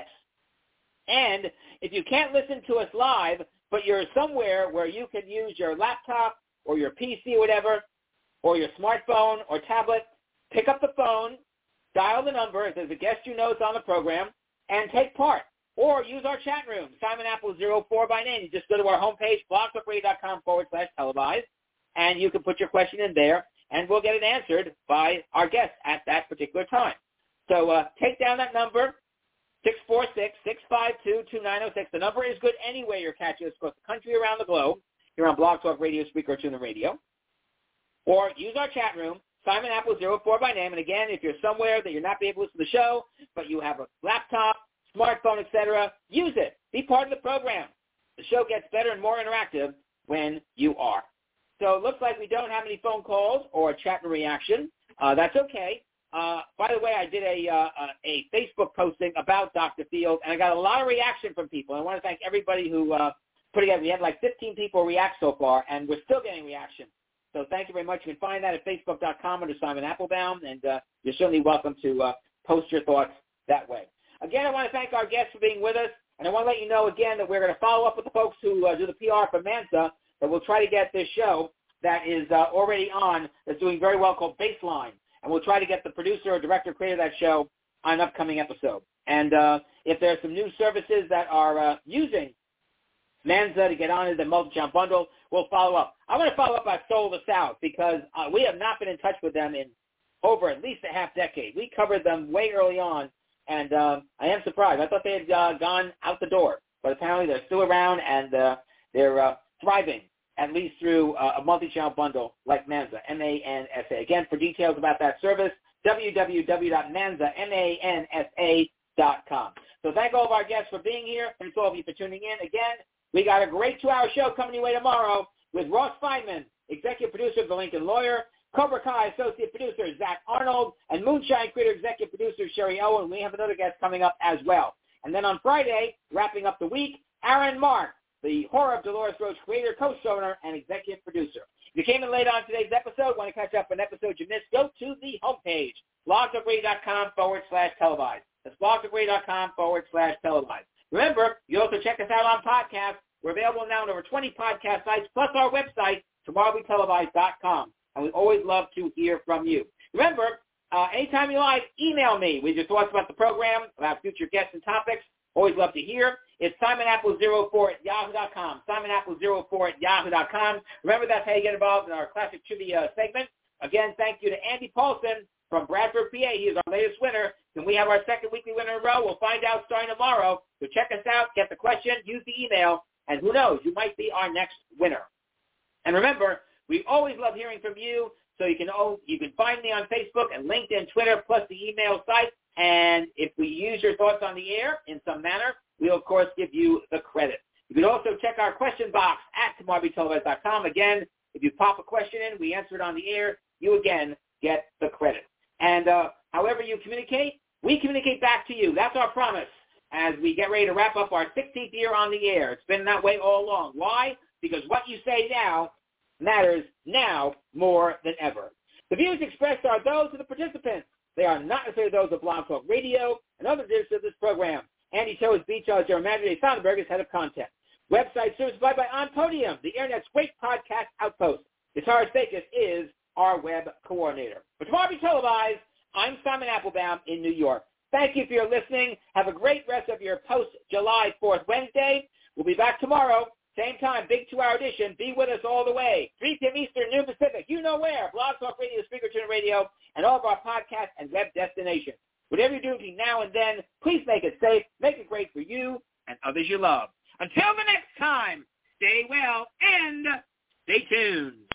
S2: And if you can't listen to us live, but you're somewhere where you can use your laptop or your P C or whatever, or your smartphone or tablet, pick up the phone, dial the number if there's a guest you know is on the program, and take part. Or use our chat room, Simon Apple zero four by name. You just go to our homepage, blogtalkradio.com forward slash televised, and you can put your question in there, and we'll get it answered by our guest at that particular time. So uh, take down that number, six four six, six five two, two nine zero six. The number is good anywhere you're catching us across the country, around the globe. You're on Blog Talk Radio, Speaker, or TuneIn Radio. Or use our chat room, Simon Apple zero four by name. And again, if you're somewhere that you're not able to listen to the show, but you have a laptop, smartphone, et cetera, use it. Be part of the program. The show gets better and more interactive when you are. So it looks like we don't have any phone calls or chat and reaction. Uh, that's okay. Uh, by the way, I did a, uh, a Facebook posting about Doctor Field, and I got a lot of reaction from people. I want to thank everybody who uh, put together. We had like fifteen people react so far, and we're still getting reaction. So thank you very much. You can find that at facebook dot com under Simon Applebaum, and uh, you're certainly welcome to uh, post your thoughts that way. Again, I want to thank our guests for being with us, and I want to let you know again that we're going to follow up with the folks who uh, do the P R for Mansa, that we'll try to get this show that is uh, already on, that's doing very well, called Baseline, and we'll try to get the producer or director creator of that show on an upcoming episode. And uh, if there are some new services that are uh, using Mansa to get on into the multi-channel bundle, we'll follow up. I want to follow up on Soul of the South because uh, we have not been in touch with them in over at least a half decade. We covered them way early on. And uh, I am surprised. I thought they had uh, gone out the door, but apparently they're still around, and uh, they're uh, thriving, at least through uh, a multi-channel bundle like Mansa, M A N S A. Again, for details about that service, w w w dot mansa dot com. So thank all of our guests for being here. Thanks all of you for tuning in. Again, we got a great two-hour show coming your way tomorrow with Ross Feynman, executive producer of The Lincoln Lawyer, Cobra Kai associate producer Zach Arnold, and Moonshine creator executive producer Sherry Owen. We have another guest coming up as well. And then on Friday, wrapping up the week, Aaron Mark, the Horror of Dolores Roach creator, co-showrunner, and executive producer. If you came in late on today's episode, want to catch up on an episode you missed, go to the homepage, blogtalkradio.com forward slash televised. That's blogtalkradio.com forward slash televised. Remember, you also check us out on podcasts. We're available now on over twenty podcast sites, plus our website, tomorrow will be televised dot com. And we always love to hear from you. Remember, uh, anytime you like, email me with your thoughts about the program, about future guests and topics. Always love to hear. It's simon apple zero four at yahoo dot com, simon apple zero four at yahoo dot com. Remember, that's how you get involved in our classic trivia segment. Again, thank you to Andy Paulson from Bradford, P A. He is our latest winner. And we have our second weekly winner in a row. We'll find out starting tomorrow. So check us out, get the question, use the email, and who knows, you might be our next winner. And remember, we always love hearing from you, so you can oh, you can find me on Facebook and LinkedIn, Twitter, plus the email site. And if we use your thoughts on the air in some manner, we'll, of course, give you the credit. You can also check our question box at tomorrow will be televised dot com. Again, if you pop a question in, we answer it on the air, you, again, get the credit. And uh, however you communicate, we communicate back to you. That's our promise as we get ready to wrap up our sixteenth year on the air. It's been that way all along. Why? Because what you say now matters now more than ever. The views expressed are those of the participants. They are not necessarily those of Blog Talk Radio and other editions of this program. Andy Cho is B. Cho, General Manager. Dave Sonnenberg is Head of Content. Website service provided by On Podium, the Internet's great podcast outpost. Horace Bakis is our web coordinator. For Tomorrow Be Televised, I'm Simon Applebaum in New York. Thank you for your listening. Have a great rest of your post-July fourth Wednesday. We'll be back tomorrow, same time, big two-hour edition. Be with us all the way. three p.m. Eastern, noon Pacific. You know where. Blog Talk Radio, Speaker Tune Radio, and all of our podcasts and web destinations. Whatever you're doing between now and then, please make it safe, make it great for you and others you love. Until the next time, stay well and stay tuned.